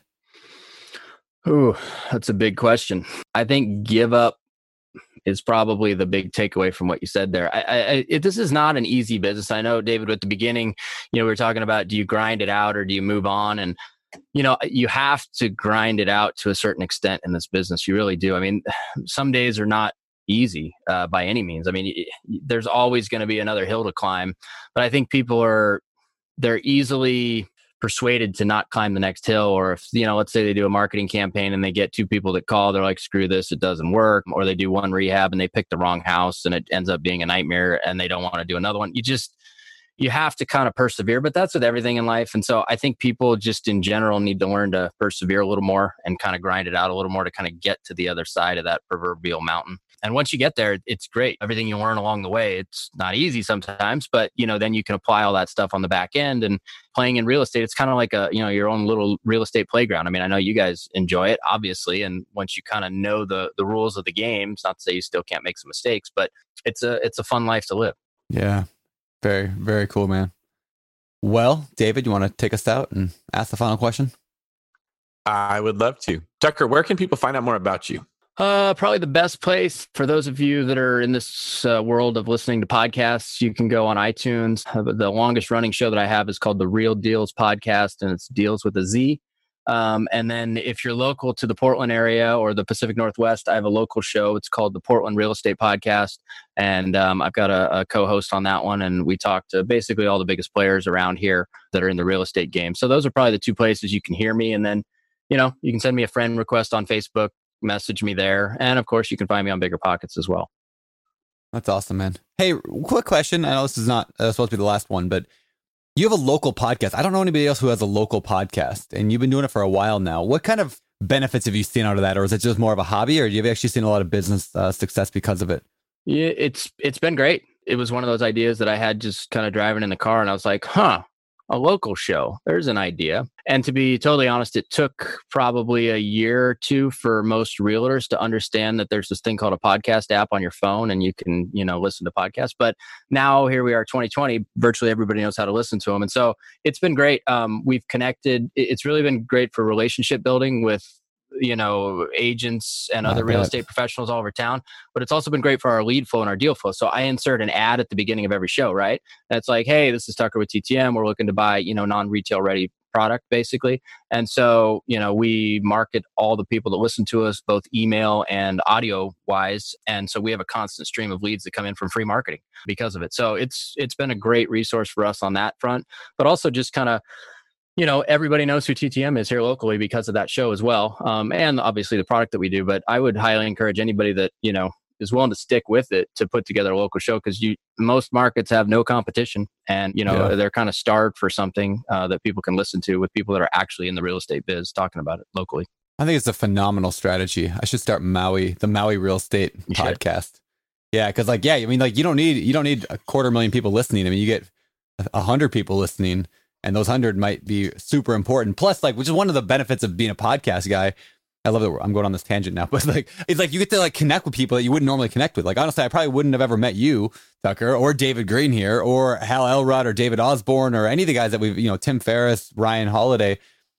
Ooh, that's a big question. I think give up is probably the big takeaway from what you said there. This is not an easy business. I know, David, at the beginning, we were talking about, do you grind it out or do you move on? And, you have to grind it out to a certain extent in this business. You really do. I mean, some days are not easy by any means. I mean, there's always going to be another hill to climb, but I think people they're easily persuaded to not climb the next hill. Or if, let's say they do a marketing campaign and they get 2 people that call, they're like, screw this, it doesn't work. Or they do one rehab and they pick the wrong house and it ends up being a nightmare and they don't want to do another one. You have to kind of persevere, but that's with everything in life. And so I think people just in general need to learn to persevere a little more and kind of grind it out a little more to kind of get to the other side of that proverbial mountain. And once you get there, it's great. Everything you learn along the way, it's not easy sometimes, but then you can apply all that stuff on the back end. And playing in real estate, it's kind of like your own little real estate playground. I mean, I know you guys enjoy it, obviously. And once you kind of know the rules of the game, it's not to say you still can't make some mistakes, but it's a fun life to live. Yeah. Very, very cool, man. Well, David, you want to take us out and ask the final question? I would love to. Tucker, where can people find out more about you? Probably the best place for those of you that are in this world of listening to podcasts, you can go on iTunes. The longest running show that I have is called the Real Deals Podcast, and it's deals with a Z. And then if you're local to the Portland area or the Pacific Northwest, I have a local show. It's called the Portland Real Estate Podcast. And I've got a co-host on that one. And we talk to basically all the biggest players around here that are in the real estate game. So those are probably the 2 places you can hear me. And then, you can send me a friend request on Facebook, message me there. And of course, you can find me on Bigger Pockets as well. That's awesome, man. Hey, quick question. I know this is not supposed to be the last one, but you have a local podcast. I don't know anybody else who has a local podcast, and you've been doing it for a while now. What kind of benefits have you seen out of that? Or is it just more of a hobby, or have you actually seen a lot of business success because of it? Yeah, it's been great. It was one of those ideas that I had just kind of driving in the car, and I was like, a local show. There's an idea. And to be totally honest, it took probably a year or 2 for most realtors to understand that there's this thing called a podcast app on your phone and you can, listen to podcasts. But now here we are, 2020, virtually everybody knows how to listen to them. And so it's been great. We've connected. It's really been great for relationship building with agents and other real estate professionals all over town, but it's also been great for our lead flow and our deal flow. So I insert an ad at the beginning of every show, right? That's like, hey, this is Tucker with TTM. We're looking to buy, non-retail ready product basically. And so, we market all the people that listen to us, both email and audio wise. And so we have a constant stream of leads that come in from free marketing because of it. So it's been a great resource for us on that front, but also just kind of, everybody knows who TTM is here locally because of that show as well. And obviously the product that we do, but I would highly encourage anybody that, is willing to stick with it to put together a local show, because most markets have no competition and, they're kind of starved for something that people can listen to with people that are actually in the real estate biz talking about it locally. I think it's a phenomenal strategy. I should start the Maui Real Estate Podcast. Yeah. Cause you don't need 250,000 people listening. I mean, you get 100 people listening, and those 100 might be super important. Plus, which is one of the benefits of being a podcast guy. I love that I'm going on this tangent now, but it's you get to connect with people that you wouldn't normally connect with. Honestly, I probably wouldn't have ever met you, Tucker, or David Green here, or Hal Elrod, or David Osborne, or any of the guys that we've, Tim Ferriss, Ryan Holiday,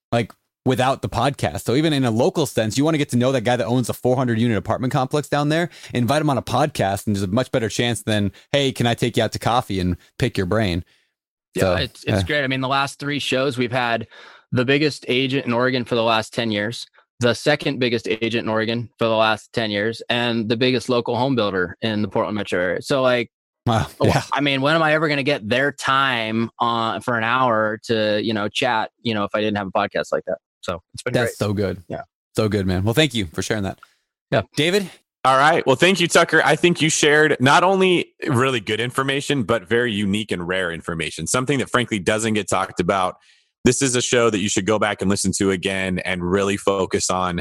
without the podcast. So even in a local sense, you want to get to know that guy that owns a 400 unit apartment complex down there, invite him on a podcast, and there's a much better chance than, hey, can I take you out to coffee and pick your brain? Yeah, it's great. I mean, the last 3 shows, we've had the biggest agent in Oregon for the last 10 years, the second biggest agent in Oregon for the last 10 years, and the biggest local home builder in the Portland metro area. So wow, yeah. I mean, when am I ever going to get their time for an hour to, chat, if I didn't have a podcast like that? So it's been That's great. So good. Yeah. So good, man. Well, thank you for sharing that. Yeah. David? All right. Well, thank you, Tucker. I think you shared not only really good information, but very unique and rare information, something that frankly doesn't get talked about. This is a show that you should go back and listen to again and really focus on,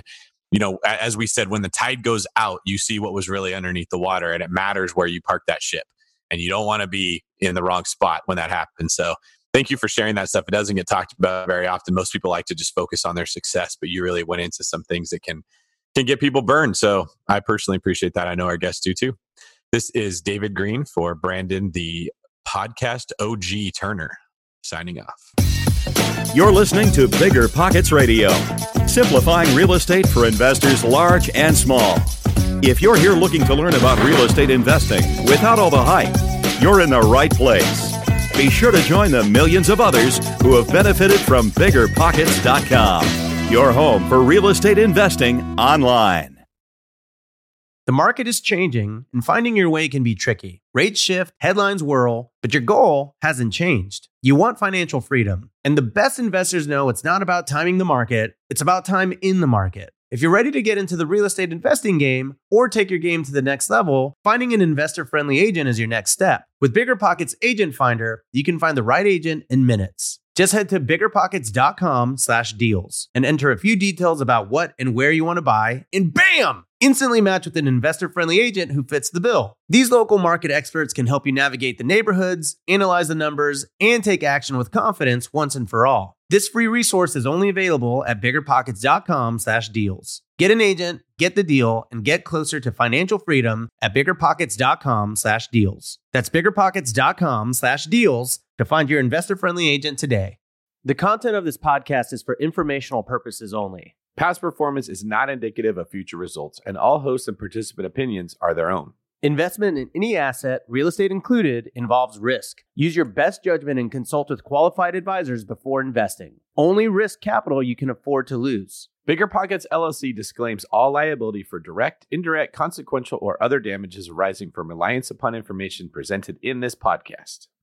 as we said, when the tide goes out, you see what was really underneath the water, and it matters where you park that ship. and you don't want to be in the wrong spot when that happens. So thank you for sharing that stuff. It doesn't get talked about very often. Most people like to just focus on their success, but you really went into some things that can get people burned. So I personally appreciate that. I know our guests do too. This is David Green for Brandon, the podcast OG Turner, signing off. You're listening to Bigger Pockets Radio, simplifying real estate for investors large and small. If you're here looking to learn about real estate investing without all the hype, you're in the right place. Be sure to join the millions of others who have benefited from BiggerPockets.com, your home for real estate investing online. The market is changing, and finding your way can be tricky. Rates shift, headlines whirl, but your goal hasn't changed. You want financial freedom, and the best investors know it's not about timing the market, it's about time in the market. If you're ready to get into the real estate investing game or take your game to the next level, finding an investor-friendly agent is your next step. With BiggerPockets Agent Finder, you can find the right agent in minutes. Just head to biggerpockets.com/deals and enter a few details about what and where you want to buy, and bam! Instantly match with an investor-friendly agent who fits the bill. These local market experts can help you navigate the neighborhoods, analyze the numbers, and take action with confidence once and for all. This free resource is only available at biggerpockets.com/deals. Get an agent, get the deal, and get closer to financial freedom at biggerpockets.com/deals. That's biggerpockets.com/deals to find your investor-friendly agent today. The content of this podcast is for informational purposes only. Past performance is not indicative of future results, and all host and participant opinions are their own. Investment in any asset, real estate included, involves risk. Use your best judgment and consult with qualified advisors before investing. Only risk capital you can afford to lose. BiggerPockets LLC disclaims all liability for direct, indirect, consequential, or other damages arising from reliance upon information presented in this podcast.